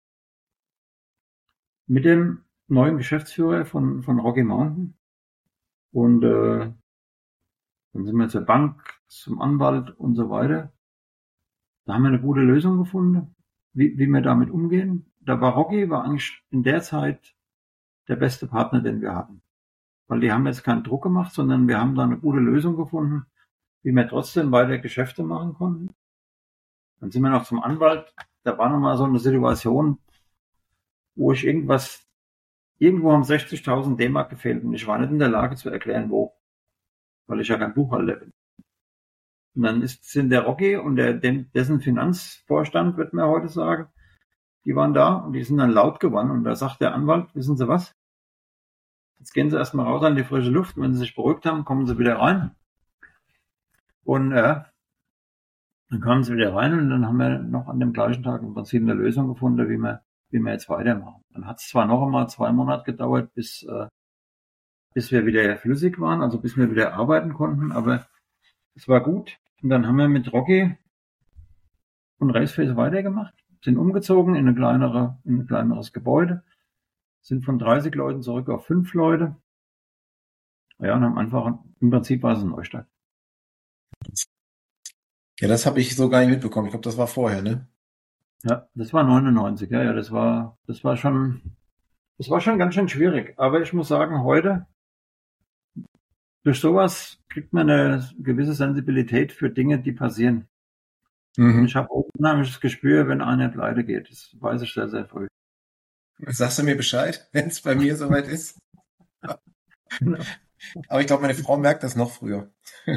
S1: mit dem neuen Geschäftsführer von Rocky Mountain. Und dann sind wir zur Bank, zum Anwalt und so weiter. Da haben wir eine gute Lösung gefunden, wie wir damit umgehen. Der Rocky war eigentlich in der Zeit der beste Partner, den wir hatten. Weil die haben jetzt keinen Druck gemacht, sondern wir haben da eine gute Lösung gefunden, wie wir trotzdem weiter Geschäfte machen konnten. Dann sind wir noch zum Anwalt. Da war nochmal so eine Situation, wo ich irgendwo haben 60.000 D-Mark gefehlt und ich war nicht in der Lage zu erklären, wo. Weil ich ja kein Buchhalter bin. Und dann sind der Rocky und dessen Finanzvorstand, wird man heute sagen, die waren da und die sind dann laut geworden und da sagt der Anwalt, wissen Sie was? Jetzt gehen Sie erstmal raus an die frische Luft und wenn Sie sich beruhigt haben, kommen Sie wieder rein. Und dann kamen sie wieder rein und dann haben wir noch an dem gleichen Tag im Prinzip eine Lösung gefunden, wie wir jetzt weitermachen. Dann hat es zwar noch einmal 2 Monate gedauert, bis wir wieder flüssig waren, also bis wir wieder arbeiten konnten, aber es war gut. Und dann haben wir mit Rocky und Raceface weitergemacht, sind umgezogen in ein kleineres Gebäude, sind von 30 Leuten zurück auf 5 Leute. Ja, und haben einfach, im Prinzip war es ein Neustart.
S3: Ja, das habe ich so gar nicht mitbekommen. Ich glaube, das war vorher, ne?
S1: Ja, das war 99, ja, das war schon ganz schön schwierig. Aber ich muss sagen, heute, durch sowas kriegt man eine gewisse Sensibilität für Dinge, die passieren. Und ich habe auch ein unheimliches Gespür, wenn einer pleite geht. Das weiß ich sehr, sehr früh.
S3: Sagst du mir Bescheid, wenn es bei mir soweit ist?
S1: Genau.
S3: Aber ich glaube, meine Frau merkt das noch früher.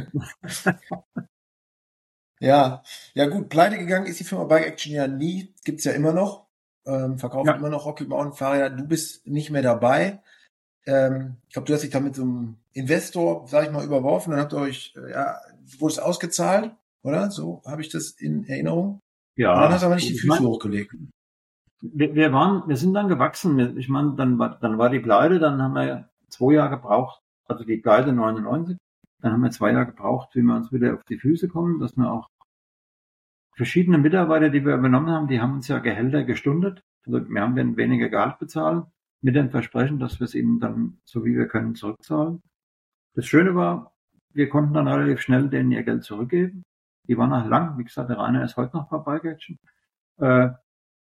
S3: Ja gut, pleite gegangen ist die Firma Bike Action ja nie, gibt's ja immer noch, verkauft
S1: Ja.
S3: immer noch Rocky Mountain Fahrräder, du bist nicht mehr dabei. Ich glaube, du hast dich da mit so einem Investor, sag ich mal, überworfen, dann habt ihr euch, wurde es ausgezahlt, oder? So habe ich das in Erinnerung.
S1: Ja.
S3: Und dann hast du aber nicht die Füße hochgelegt.
S1: Wir sind dann gewachsen. Ich meine, dann war die Pleite, dann haben wir 2 Jahre gebraucht, also die Pleite 99, dann haben wir 2 Jahre gebraucht, wie wir uns wieder auf die Füße kommen, dass wir auch verschiedene Mitarbeiter, die wir übernommen haben, die haben uns ja Gehälter gestundet. Also wir haben denen weniger Gehalt bezahlt, mit dem Versprechen, dass wir es ihnen dann, so wie wir können, zurückzahlen. Das Schöne war, wir konnten dann relativ schnell denen ihr Geld zurückgeben. Die waren auch lang, wie gesagt, der Rainer ist heute noch bei Bike Action. Dann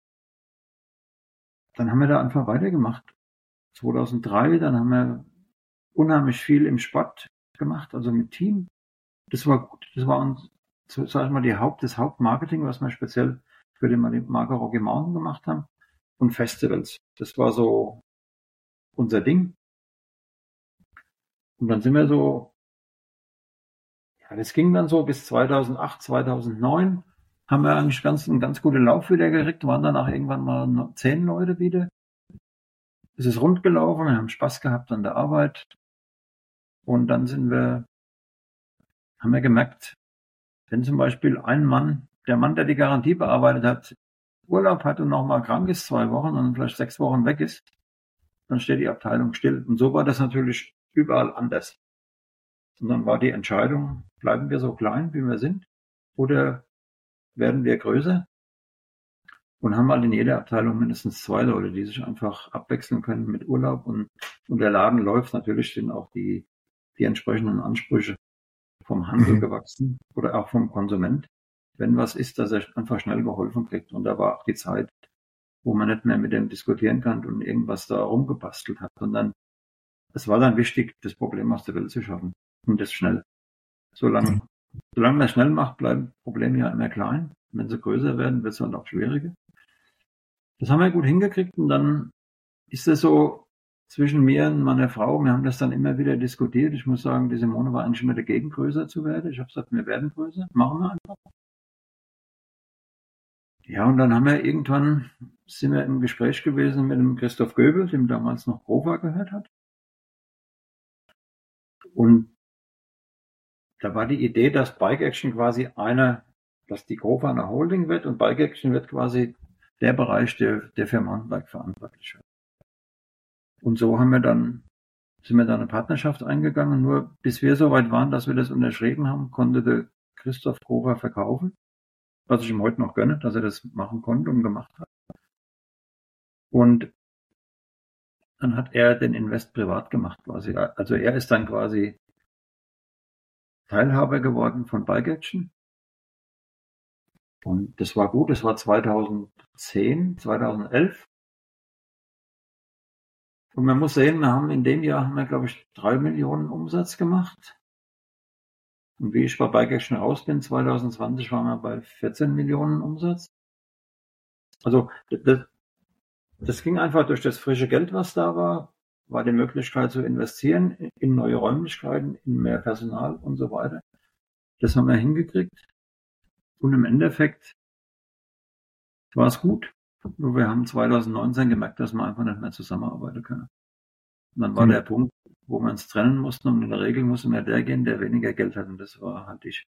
S1: haben wir da einfach weitergemacht. 2003, dann haben wir unheimlich viel im Sport gemacht, also mit Team. Das war gut. Das war uns, sag ich mal, das Hauptmarketing, was wir speziell für die Marke Rocky Mountain gemacht haben. Und Festivals. Das war so unser Ding. Und dann sind wir so, ja, das ging dann so bis 2008, 2009. Haben wir eigentlich einen ganz guten Lauf wieder gekriegt, waren danach irgendwann mal 10 Leute wieder. Es ist rund gelaufen, wir haben Spaß gehabt an der Arbeit. Und dann haben wir gemerkt, wenn zum Beispiel der Mann, der die Garantie bearbeitet hat, Urlaub hat und nochmal krank ist, 2 Wochen und vielleicht 6 Wochen weg ist, dann steht die Abteilung still. Und so war das natürlich überall anders. Und dann war die Entscheidung, bleiben wir so klein, wie wir sind, oder werden wir größer? Und haben halt in jeder Abteilung mindestens 2 Leute, die sich einfach abwechseln können mit Urlaub. Und der Laden läuft. Natürlich sind auch die entsprechenden Ansprüche vom Handel gewachsen oder auch vom Konsument. Wenn was ist, dass er einfach schnell geholfen kriegt. Und da war auch die Zeit, wo man nicht mehr mit dem diskutieren kann und irgendwas da rumgebastelt hat, sondern es war dann wichtig, das Problem aus der Welt zu schaffen. Und das schnell. Solange man es schnell macht, bleiben Probleme ja immer klein. Wenn sie größer werden, wird es dann auch schwieriger. Das haben wir gut hingekriegt und dann ist es so zwischen mir und meiner Frau, wir haben das dann immer wieder diskutiert. Ich muss sagen, die Simone war eigentlich immer dagegen, größer zu werden. Ich habe gesagt, wir werden größer, machen wir einfach. Ja, und dann sind wir im Gespräch gewesen mit dem Christoph Göbel, dem damals noch Grover gehört hat. Und da war die Idee, dass Bike Action dass die Grover eine Holding wird und Bike Action wird quasi der Bereich, der für Mountainbike verantwortlich wird. Und so sind wir dann eine Partnerschaft eingegangen. Nur bis wir so weit waren, dass wir das unterschrieben haben, konnte der Christoph Grover verkaufen. Was ich ihm heute noch gönne, dass er das machen konnte und gemacht hat. Und dann hat er den Invest privat gemacht quasi. Also er ist dann quasi Teilhaber geworden von Bike Action. Und das war gut, das war 2010, 2011. Und man muss sehen, in dem Jahr haben wir, glaube ich, 3 Millionen Umsatz gemacht. Und wie ich bei Bike Action raus bin, 2020 waren wir bei 14 Millionen Umsatz. Also das ging einfach durch das frische Geld, was da war die Möglichkeit zu investieren in neue Räumlichkeiten, in mehr Personal und so weiter. Das haben wir hingekriegt. Und im Endeffekt war es gut. Nur wir haben 2019 gemerkt, dass wir einfach nicht mehr zusammenarbeiten können. Und dann war der Punkt, wo wir uns trennen mussten und in der Regel musste mehr der gehen, der weniger Geld hat. Und das war halt ich.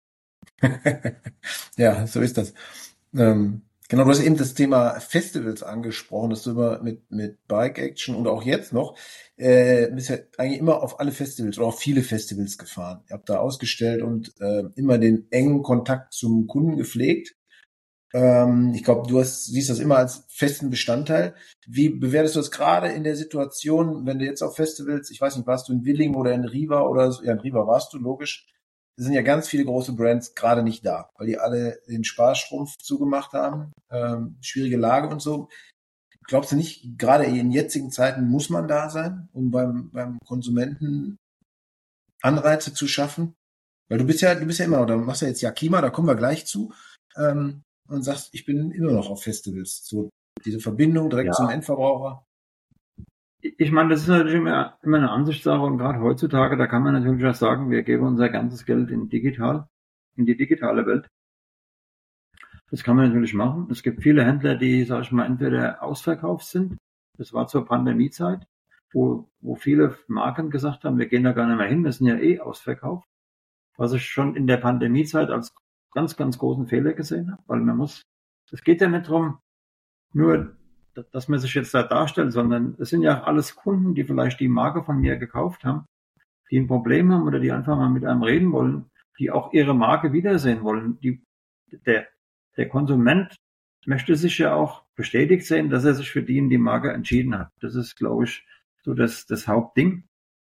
S3: Ja, so ist das. Genau, du hast eben das Thema Festivals angesprochen, dass du immer mit Bike Action und auch jetzt noch bist ja eigentlich immer auf alle Festivals oder auf viele Festivals gefahren. Ihr habt da ausgestellt und immer den engen Kontakt zum Kunden gepflegt. Ich glaube, siehst das immer als festen Bestandteil. Wie bewertest du das gerade in der Situation, wenn du jetzt auf Festivals, ich weiß nicht, warst du in Willingen oder in Riva oder so? Ja, in Riva warst du, logisch. Es sind ja ganz viele große Brands gerade nicht da, weil die alle den Sparstrumpf zugemacht haben, schwierige Lage und so. Glaubst du nicht, gerade in jetzigen Zeiten muss man da sein, um beim Konsumenten Anreize zu schaffen? Weil du bist ja immer noch, da machst du jetzt Yakima, da kommen wir gleich zu, und sagst, ich bin immer noch auf Festivals. So diese Verbindung direkt zum Endverbraucher.
S1: Ich meine, das ist natürlich immer eine Ansichtssache und gerade heutzutage, da kann man natürlich auch sagen, wir geben unser ganzes Geld in die digitale Welt. Das kann man natürlich machen. Es gibt viele Händler, die, sag ich mal, entweder ausverkauft sind. Das war zur Pandemiezeit, wo viele Marken gesagt haben, wir gehen da gar nicht mehr hin, wir sind ja eh ausverkauft. Was ich schon in der Pandemiezeit als ganz, ganz großen Fehler gesehen habe, weil es geht ja nicht darum, nur dass man sich jetzt da darstellt, sondern es sind ja alles Kunden, die vielleicht die Marke von mir gekauft haben, die ein Problem haben oder die einfach mal mit einem reden wollen, die auch ihre Marke wiedersehen wollen. Der Konsument möchte sich ja auch bestätigt sehen, dass er sich für die Marke entschieden hat. Das ist, glaube ich, so das Hauptding.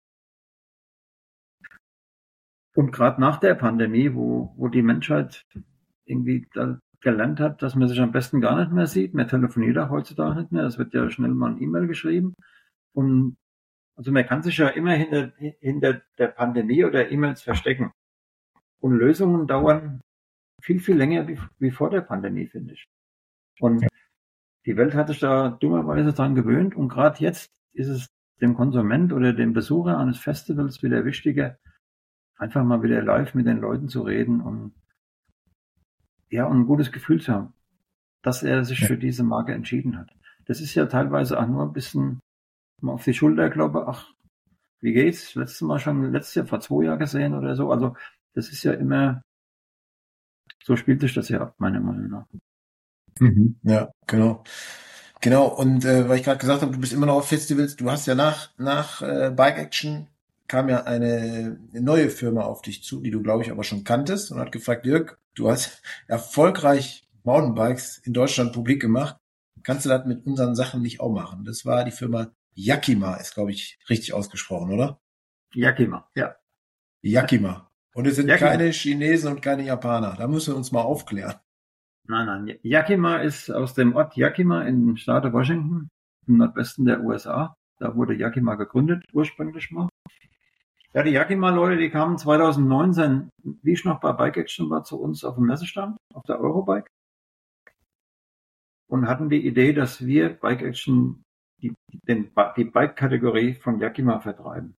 S1: Und gerade nach der Pandemie, wo die Menschheit irgendwie gelernt hat, dass man sich am besten gar nicht mehr sieht. Man telefoniert auch heutzutage nicht mehr. Es wird ja schnell mal ein E-Mail geschrieben. Und also man kann sich ja immer hinter der Pandemie oder E-Mails verstecken. Und Lösungen dauern viel, viel länger wie vor der Pandemie, finde ich. Und die Welt hat sich da dummerweise dran gewöhnt. Und gerade jetzt ist es dem Konsument oder dem Besucher eines Festivals wieder wichtiger, einfach mal wieder live mit den Leuten zu reden und ein gutes Gefühl zu haben, dass er sich für diese Marke entschieden hat. Das ist ja teilweise auch nur ein bisschen mal auf die Schulter kloppen, ach, wie geht's? Letztes Jahr vor 2 Jahren gesehen oder so. Also das ist ja immer, so spielt sich das ja ab, meiner Meinung nach.
S3: Mhm. Ja, genau. Genau, und weil ich gerade gesagt habe, du bist immer noch auf Festivals, du hast ja nach Bike Action kam ja eine neue Firma auf dich zu, die du, glaube ich, aber schon kanntest und hat gefragt, Dirk, du hast erfolgreich Mountainbikes in Deutschland publik gemacht. Kannst du das mit unseren Sachen nicht auch machen? Das war die Firma Yakima, ist, glaube ich, richtig ausgesprochen, oder?
S1: Yakima, ja.
S3: Yakima. Und es sind
S1: Yakima.
S3: keine Chinesen und keine Japaner. Da müssen wir uns mal aufklären.
S1: Nein. Yakima ist aus dem Ort Yakima im Staate Washington, im Nordwesten der USA. Da wurde Yakima gegründet, ursprünglich mal. Ja, die Yakima-Leute, die kamen 2019, wie ich noch bei Bike Action war, zu uns auf dem Messestand, auf der Eurobike. und hatten die Idee, dass wir Bike Action die Bike-Kategorie von Yakima vertreiben.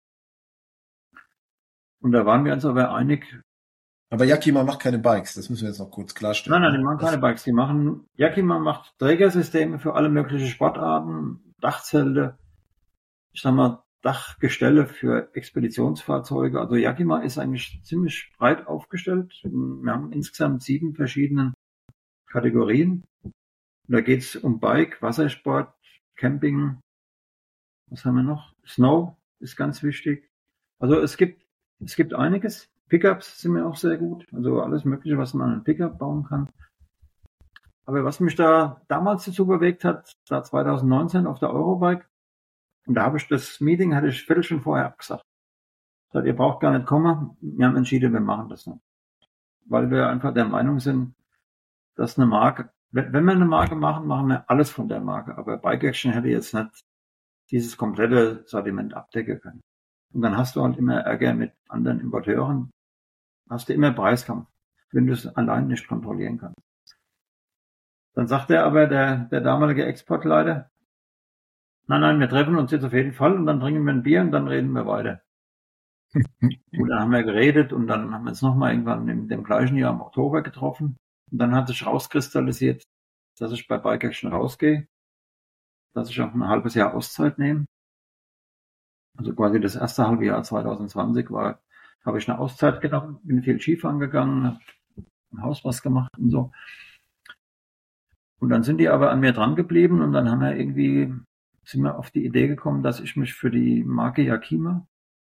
S1: Und da waren wir uns aber einig.
S3: Aber Yakima macht keine Bikes, das müssen wir jetzt noch kurz klarstellen.
S1: Nein, die machen keine Bikes. Yakima macht Trägersysteme für alle möglichen Sportarten, Dachzelte, ich sag mal, Dachgestelle für Expeditionsfahrzeuge. Also Yakima ist eigentlich ziemlich breit aufgestellt. Wir haben insgesamt 7 verschiedene Kategorien. Da geht's um Bike, Wassersport, Camping. Was haben wir noch? Snow ist ganz wichtig. Also es gibt einiges. Pickups sind mir auch sehr gut. Also alles Mögliche, was man an einem Pickup bauen kann. Aber was mich da damals dazu bewegt hat, da 2019 auf der Eurobike, und da hatte ich das Meeting Viertelchen vorher abgesagt. Ich sagte, ihr braucht gar nicht kommen. Wir haben entschieden, wir machen das nicht. Weil wir einfach der Meinung sind, dass eine Marke, wenn wir eine Marke machen, machen wir alles von der Marke. Aber Bike Action hätte jetzt nicht dieses komplette Sortiment abdecken können. Und dann hast du halt immer Ärger mit anderen Importeuren. Hast du immer Preiskampf, wenn du es allein nicht kontrollieren kannst. Dann sagt aber der damalige Exportleiter, nein, wir treffen uns jetzt auf jeden Fall und dann trinken wir ein Bier und dann reden wir weiter. Und dann haben wir geredet und dann haben wir uns nochmal irgendwann in dem gleichen Jahr im Oktober getroffen. Und dann hat sich rauskristallisiert, dass ich bei Bike Action rausgehe, dass ich auch ein halbes Jahr Auszeit nehme. Also quasi das erste halbe Jahr 2020 habe ich eine Auszeit genommen, bin viel Skifahren gegangen, habe im Haus was gemacht und so. Und dann sind die aber an mir dran geblieben und dann sind wir auf die Idee gekommen, dass ich mich für die Marke Yakima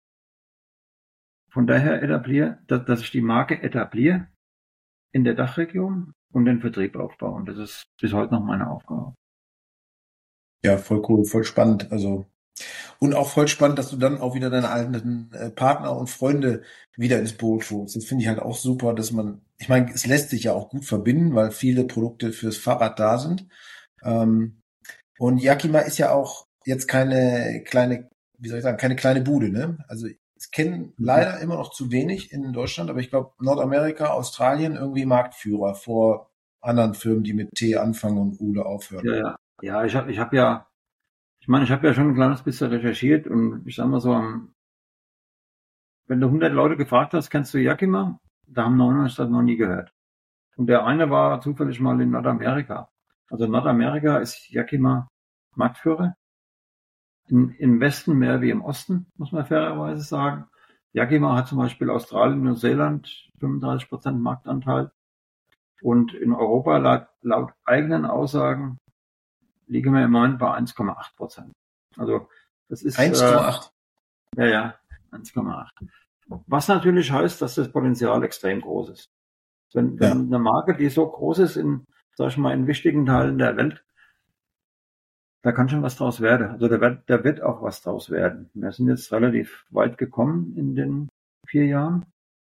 S1: von daher etabliere, dass ich die Marke etabliere in der Dachregion und den Vertrieb aufbaue. Und das ist bis heute noch meine Aufgabe.
S3: Ja, voll cool, voll spannend. Also und auch voll spannend, dass du dann auch wieder deine alten Partner und Freunde wieder ins Boot holst. Das finde ich halt auch super, dass ich meine, es lässt sich ja auch gut verbinden, weil viele Produkte fürs Fahrrad da sind. Und Yakima ist ja auch jetzt keine kleine Bude, ne? Also es kennen leider immer noch zu wenig in Deutschland, aber ich glaube Nordamerika, Australien irgendwie Marktführer vor anderen Firmen, die mit T anfangen und Ule aufhören.
S1: Ja, ich habe ja schon ein kleines bisschen recherchiert und ich sag mal so, wenn du 100 Leute gefragt hast, kennst du Yakima? Da haben 99 das noch nie gehört. Und der eine war zufällig mal in Nordamerika. Also in Nordamerika ist Yakima Marktführer. Im Westen mehr wie im Osten, muss man fairerweise sagen. Yakima hat zum Beispiel Australien, Neuseeland 35% Marktanteil. Und in Europa laut eigenen Aussagen liegen wir im Moment bei 1,8%. Also das ist
S3: 1,8.
S1: 1,8. Was natürlich heißt, dass das Potenzial extrem groß ist. Wenn eine Marke, die so groß ist in wichtigen Teilen der Welt, da kann schon was draus werden. Also da wird auch was draus werden. Wir sind jetzt relativ weit gekommen in den 4 Jahren.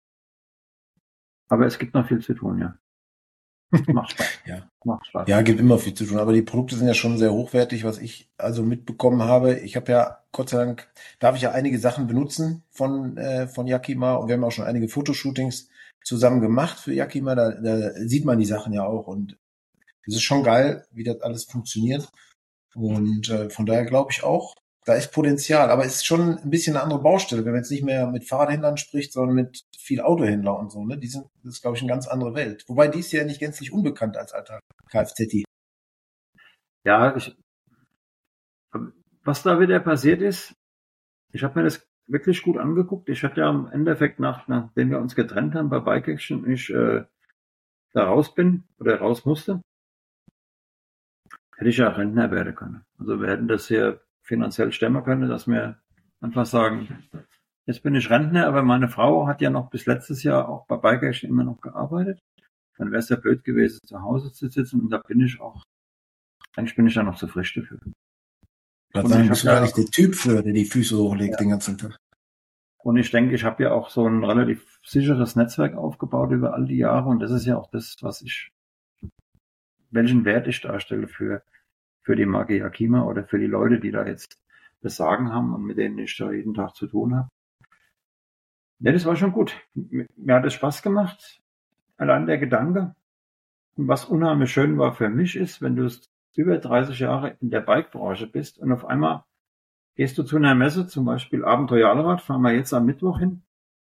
S1: Aber es gibt noch viel zu tun, ja. Macht Spaß. Macht Spaß.
S3: Ja, gibt immer viel zu tun. Aber die Produkte sind ja schon sehr hochwertig, was ich also mitbekommen habe. Ich habe ja, Gott sei Dank, darf ich ja einige Sachen benutzen von Yakima. Und wir haben auch schon einige Fotoshootings zusammen gemacht für Yakima. Da sieht man die Sachen ja auch. Und es ist schon geil, wie das alles funktioniert. Und von daher glaube ich auch, da ist Potenzial. Aber es ist schon ein bisschen eine andere Baustelle, wenn man jetzt nicht mehr mit Fahrradhändlern spricht, sondern mit viel Das ist, glaube ich, eine ganz andere Welt. Wobei die ist ja nicht gänzlich unbekannt als alter Kfz.
S1: Ja, was da wieder passiert ist, ich habe mir das wirklich gut angeguckt. Ich hatte ja im Endeffekt, nachdem wir uns getrennt haben bei Bike Action, ich da raus bin oder raus musste, hätte ich ja Rentner werden können. Also wir hätten das hier finanziell stemmen können, dass wir einfach sagen, jetzt bin ich Rentner, aber meine Frau hat ja noch bis letztes Jahr auch bei Bike Action immer noch gearbeitet. Dann wäre es ja blöd gewesen, zu Hause zu sitzen und eigentlich bin ich ja noch zu frisch dafür.
S3: Bist du gar nicht der Typ für, der die Füße hochlegt den ganzen Tag.
S1: Und ich denke, ich habe ja auch so ein relativ sicheres Netzwerk aufgebaut über all die Jahre und das ist ja auch das, welchen Wert ich darstelle für die Marke Yakima oder für die Leute, die da jetzt das Sagen haben und mit denen ich da jeden Tag zu tun habe. Ja, das war schon gut. Mir hat es Spaß gemacht. Allein der Gedanke. Und was unheimlich schön war für mich ist, wenn du über 30 Jahre in der Bike-Branche bist und auf einmal gehst du zu einer Messe, zum Beispiel Abenteuer Allrad, fahren wir jetzt am Mittwoch hin.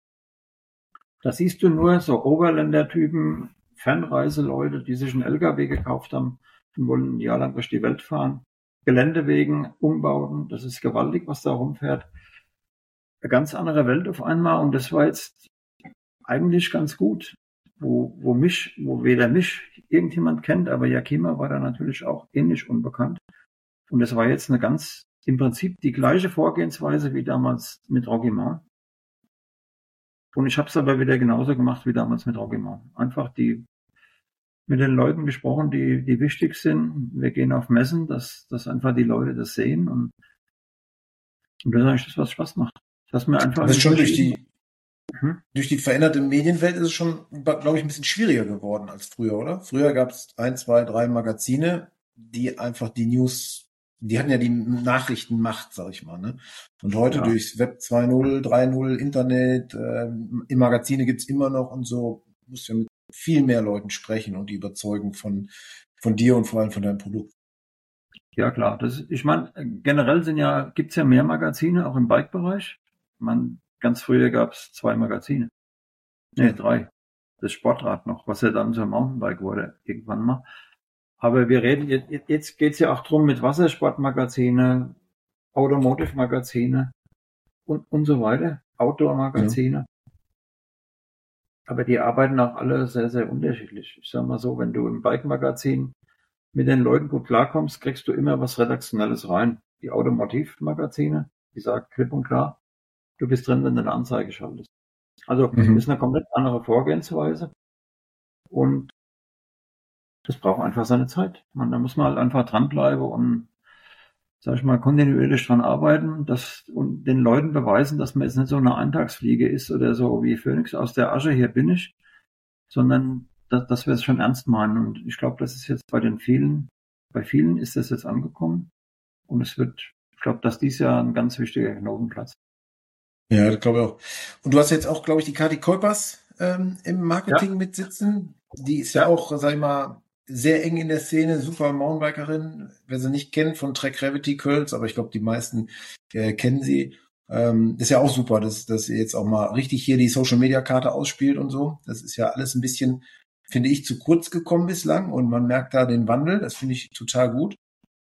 S1: Da siehst du nur so Oberländer-Typen, Fernreiseleute, die sich einen LKW gekauft haben und wollen ein Jahr lang durch die Welt fahren. Geländewegen, Umbauten, das ist gewaltig, was da rumfährt. Eine ganz andere Welt auf einmal und das war jetzt eigentlich ganz gut, wo weder mich irgendjemand kennt, aber Yakima war da natürlich auch ähnlich unbekannt. Und es war jetzt im Prinzip die gleiche Vorgehensweise wie damals mit Rocky Mountain. Und ich habe es aber wieder genauso gemacht wie damals mit Rocky Mountain. Einfach mit den Leuten gesprochen, die wichtig sind. Wir gehen auf Messen, dass einfach die Leute das sehen und das ist eigentlich das, was Spaß macht. Dass mir einfach
S3: das ist schon durch die veränderte Medienwelt ist es schon, glaube ich, ein bisschen schwieriger geworden als früher, oder? Früher gab es 1, 2, 3 Magazine, die einfach die News, die hatten ja die Nachrichtenmacht, sag ich mal, ne? Und heute durchs Web 2.0, 3.0, Internet, im Magazine gibt's immer noch und so, musst ja mit viel mehr Leuten sprechen und die überzeugen von dir und vor allem von deinem Produkt.
S1: Ja, klar. Ich meine, generell gibt's ja mehr Magazine, auch im Bike-Bereich. Ganz früher gab's 2 Magazine. Nee, 3. Das Sportrad noch, was ja dann so Mountainbike wurde, irgendwann mal. Aber wir reden, jetzt geht's ja auch drum mit Wassersportmagazine, Automotive-Magazine und so weiter, Outdoor-Magazine. Ja. Aber die arbeiten auch alle sehr, sehr unterschiedlich. Ich sag mal so, wenn du im Bike-Magazin mit den Leuten gut klarkommst, kriegst du immer was Redaktionelles rein. Die Automotiv-Magazine, die sagen klipp und klar, du bist drin, wenn du eine Anzeige schaltest. Also ist eine komplett andere Vorgehensweise. Und das braucht einfach seine Zeit. Da muss man halt einfach dranbleiben und, sag ich mal, kontinuierlich dran arbeiten und den Leuten beweisen, dass man jetzt nicht so eine Eintagsfliege ist oder so wie Phönix aus der Asche, hier bin ich, sondern dass wir es schon ernst meinen. Und ich glaube, das ist jetzt bei vielen ist das jetzt angekommen. Und ich glaube, dass dies Jahr ein ganz wichtiger Knotenplatz.
S3: Ja, das glaube ich auch. Und du hast jetzt auch, glaube ich, die Kati Kuipers im Marketing mitsitzen. Die ist ja auch, sag ich mal, sehr eng in der Szene, super Mountainbikerin. Wer sie nicht kennt, von Trek Gravity Curls, aber ich glaube, die meisten kennen sie. Ist ja auch super, dass ihr jetzt auch mal richtig hier die Social-Media-Karte ausspielt und so. Das ist ja alles ein bisschen, finde ich, zu kurz gekommen bislang und man merkt da den Wandel. Das finde ich total gut.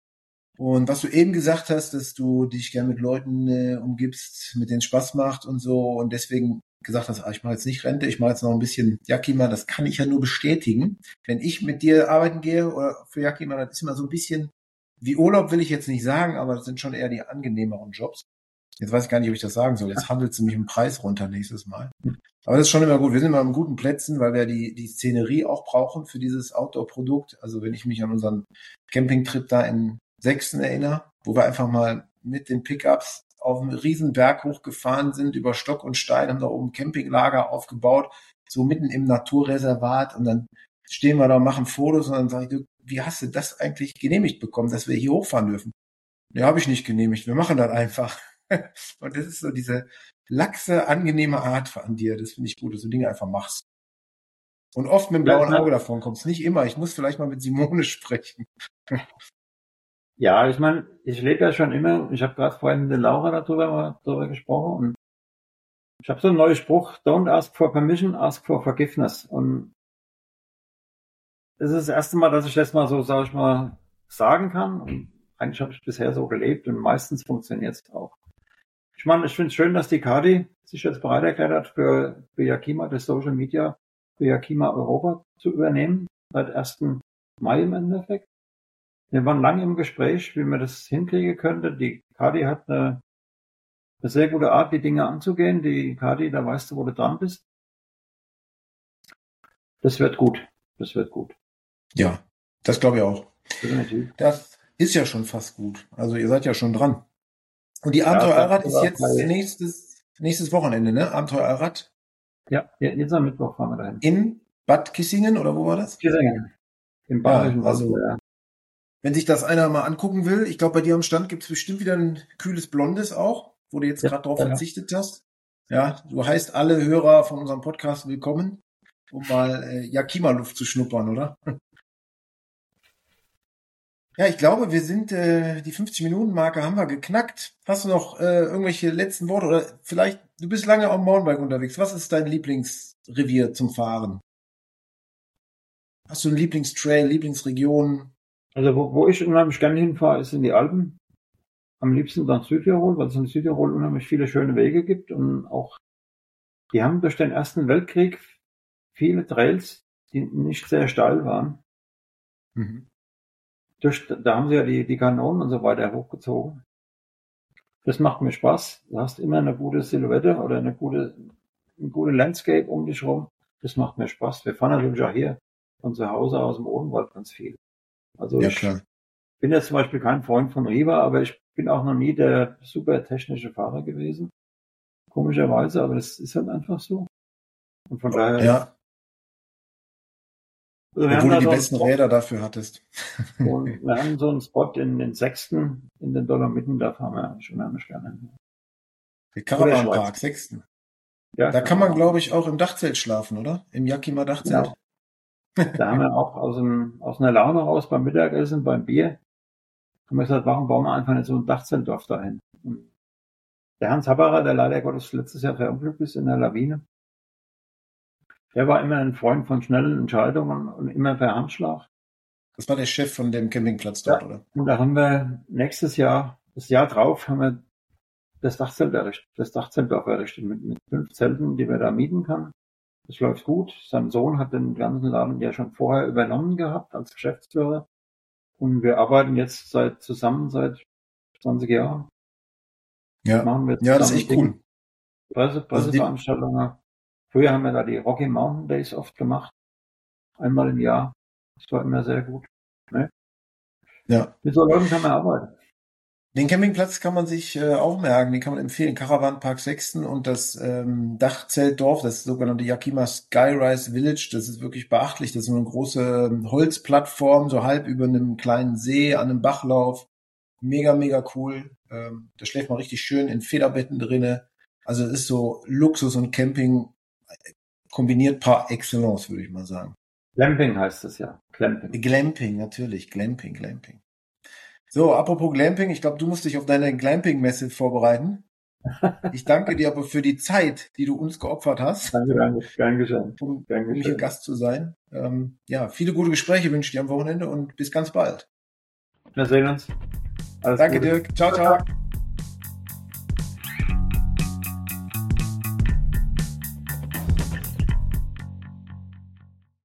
S3: Und was du eben gesagt hast, dass du dich gerne mit Leuten umgibst, mit denen es Spaß macht und so und deswegen gesagt hast, ich mache jetzt nicht Rente, ich mache jetzt noch ein bisschen Yakima, das kann ich ja nur bestätigen. Wenn ich mit dir arbeiten gehe oder für Yakima, das ist immer so ein bisschen wie Urlaub, will ich jetzt nicht sagen, aber das sind schon eher die angenehmeren Jobs. Jetzt weiß ich gar nicht, ob ich das sagen soll. Jetzt handelt es mich im Preis runter nächstes Mal. Aber das ist schon immer gut. Wir sind immer an guten Plätzen, weil wir die Szenerie auch brauchen für dieses Outdoor-Produkt. Also wenn ich mich an unseren Campingtrip da in Sechsten erinnere, wo wir einfach mal mit den Pickups auf einen riesen Berg hochgefahren sind, über Stock und Stein, haben da oben ein Campinglager aufgebaut, so mitten im Naturreservat und dann stehen wir da und machen Fotos und dann sage ich, du, wie hast du das eigentlich genehmigt bekommen, dass wir hier hochfahren dürfen? Ja, habe ich nicht genehmigt, wir machen das einfach. Und das ist so diese laxe, angenehme Art von dir, das finde ich gut, dass du Dinge einfach machst. Und oft mit dem blauen Auge davon kommst, nicht immer, ich muss vielleicht mal mit Simone sprechen.
S1: Ja, ich meine, ich lebe ja schon immer, ich habe gerade vorhin mit der Laura darüber gesprochen und ich habe so einen neuen Spruch, don't ask for permission, ask for forgiveness. Und das ist das erste Mal, dass ich das mal so, sage ich mal, sagen kann. Und eigentlich habe ich bisher so gelebt und meistens funktioniert es auch. Ich meine, ich finde es schön, dass die Kati sich jetzt bereit erklärt hat, für Yakima das Social Media für Yakima Europa zu übernehmen, seit 1. Mai im Endeffekt. Wir waren lange im Gespräch, wie man das hinkriegen könnte. Die Kati hat eine sehr gute Art, die Dinge anzugehen. Die Kati, da weißt du, wo du dran bist. Das wird gut. Das wird gut.
S3: Ja, das glaube ich auch.
S1: Definitiv.
S3: Das ist ja schon fast gut. Also ihr seid ja schon dran. Und die Abenteuer Allrad ist jetzt nächstes Wochenende, ne? Abenteuer Allrad.
S1: Ja, jetzt am Mittwoch fahren wir dahin.
S3: In Bad Kissingen oder wo war das?
S1: Kissingen. Im Bayerischen
S3: Wald. Also, wenn sich das einer mal angucken will, ich glaube, bei dir am Stand gibt es bestimmt wieder ein kühles Blondes auch, wo du jetzt gerade drauf verzichtet hast. Ja, du heißt alle Hörer von unserem Podcast willkommen, um mal Yakima-Luft zu schnuppern, oder? Ja, ich glaube, wir sind die 50-Minuten-Marke haben wir geknackt. Hast du noch irgendwelche letzten Worte oder vielleicht, du bist lange am Mountainbike unterwegs. Was ist dein Lieblingsrevier zum Fahren? Hast du einen Lieblingstrail, Lieblingsregion?
S1: Also wo ich unheimlich gerne hinfahre, ist in die Alpen. Am liebsten nach Südtirol, weil es in Südtirol unheimlich viele schöne Wege gibt und auch, die haben durch den Ersten Weltkrieg viele Trails, die nicht sehr steil waren.
S3: Mhm.
S1: Da haben sie ja die Kanonen und so weiter hochgezogen. Das macht mir Spaß. Du hast immer eine gute Silhouette oder eine gute Landscape um dich rum. Das macht mir Spaß. Wir fahren natürlich auch hier von zu Hause aus dem Odenwald ganz viel. Also
S3: Ja,
S1: ich
S3: klar.
S1: bin jetzt zum Beispiel kein Freund von Riva, aber ich bin auch noch nie der super technische Fahrer gewesen. Komischerweise, aber das ist halt einfach so. Und von daher,
S3: Ja,
S1: also wir haben
S3: obwohl du
S1: da
S3: die
S1: so einen
S3: besten
S1: Spot,
S3: Räder dafür hattest.
S1: und wir haben so einen Spot in den Sechsten, in den Dolomiten, da fahren wir schon unheimlich gerne hin.
S3: Der
S1: Oder Schweiz.
S3: Caravanpark, Sechsten.
S1: Ja,
S3: Da kann man, glaube ich, auch im Dachzelt schlafen, oder? Im Yakima Dachzelt.
S1: genau. Da haben wir auch aus einer Laune raus beim Mittagessen, beim Bier, haben wir gesagt, warum bauen wir einfach nicht so ein Dachzeltdorf dahin? Und der Hans Haberer, der leider Gottes letztes Jahr verunglückt ist in der Lawine, der war immer ein Freund von schnellen Entscheidungen und immer per Handschlag.
S3: Das war der Chef von dem Campingplatz dort,
S1: Ja.
S3: oder?
S1: Und da haben wir nächstes Jahr, das Jahr drauf, haben wir das Dachzeltdorf errichtet mit 5 Zelten, die wir da mieten kann. Das läuft gut. Sein Sohn hat den ganzen Laden ja schon vorher übernommen gehabt als Geschäftsführer. Und wir arbeiten jetzt zusammen seit 20 Jahren.
S3: Ja.
S1: Machen wir
S3: Ja, das ist
S1: zusammen
S3: echt cool.
S1: Presseveranstaltungen. Früher haben wir da die Rocky Mountain Days oft gemacht. Einmal im Jahr. Das war immer sehr gut. Ne?
S3: Ja.
S1: Mit so Leuten kann man arbeiten.
S3: Den Campingplatz kann man sich auch merken, den kann man empfehlen. Caravanpark Sechsten und das Dachzeltdorf, das sogenannte Yakima Skyrise Village, das ist wirklich beachtlich. Das ist so eine große Holzplattform, so halb über einem kleinen See an einem Bachlauf. Mega, mega cool. Da schläft man richtig schön in Federbetten drinne. Also es ist so Luxus und Camping kombiniert par excellence, würde ich mal sagen.
S1: Glamping heißt es ja.
S3: Glamping, natürlich. Glamping. So, apropos Glamping, ich glaube, du musst dich auf deine Glamping-Messe vorbereiten. Ich danke dir aber für die Zeit, die du uns geopfert hast,
S1: Danke. Gern geschehen.
S3: um hier Gast zu sein. Ja, viele gute Gespräche wünsche ich dir am Wochenende und bis ganz bald.
S1: Wir sehen uns. Alles
S3: Danke,
S1: Gute.
S3: Dirk. Ciao.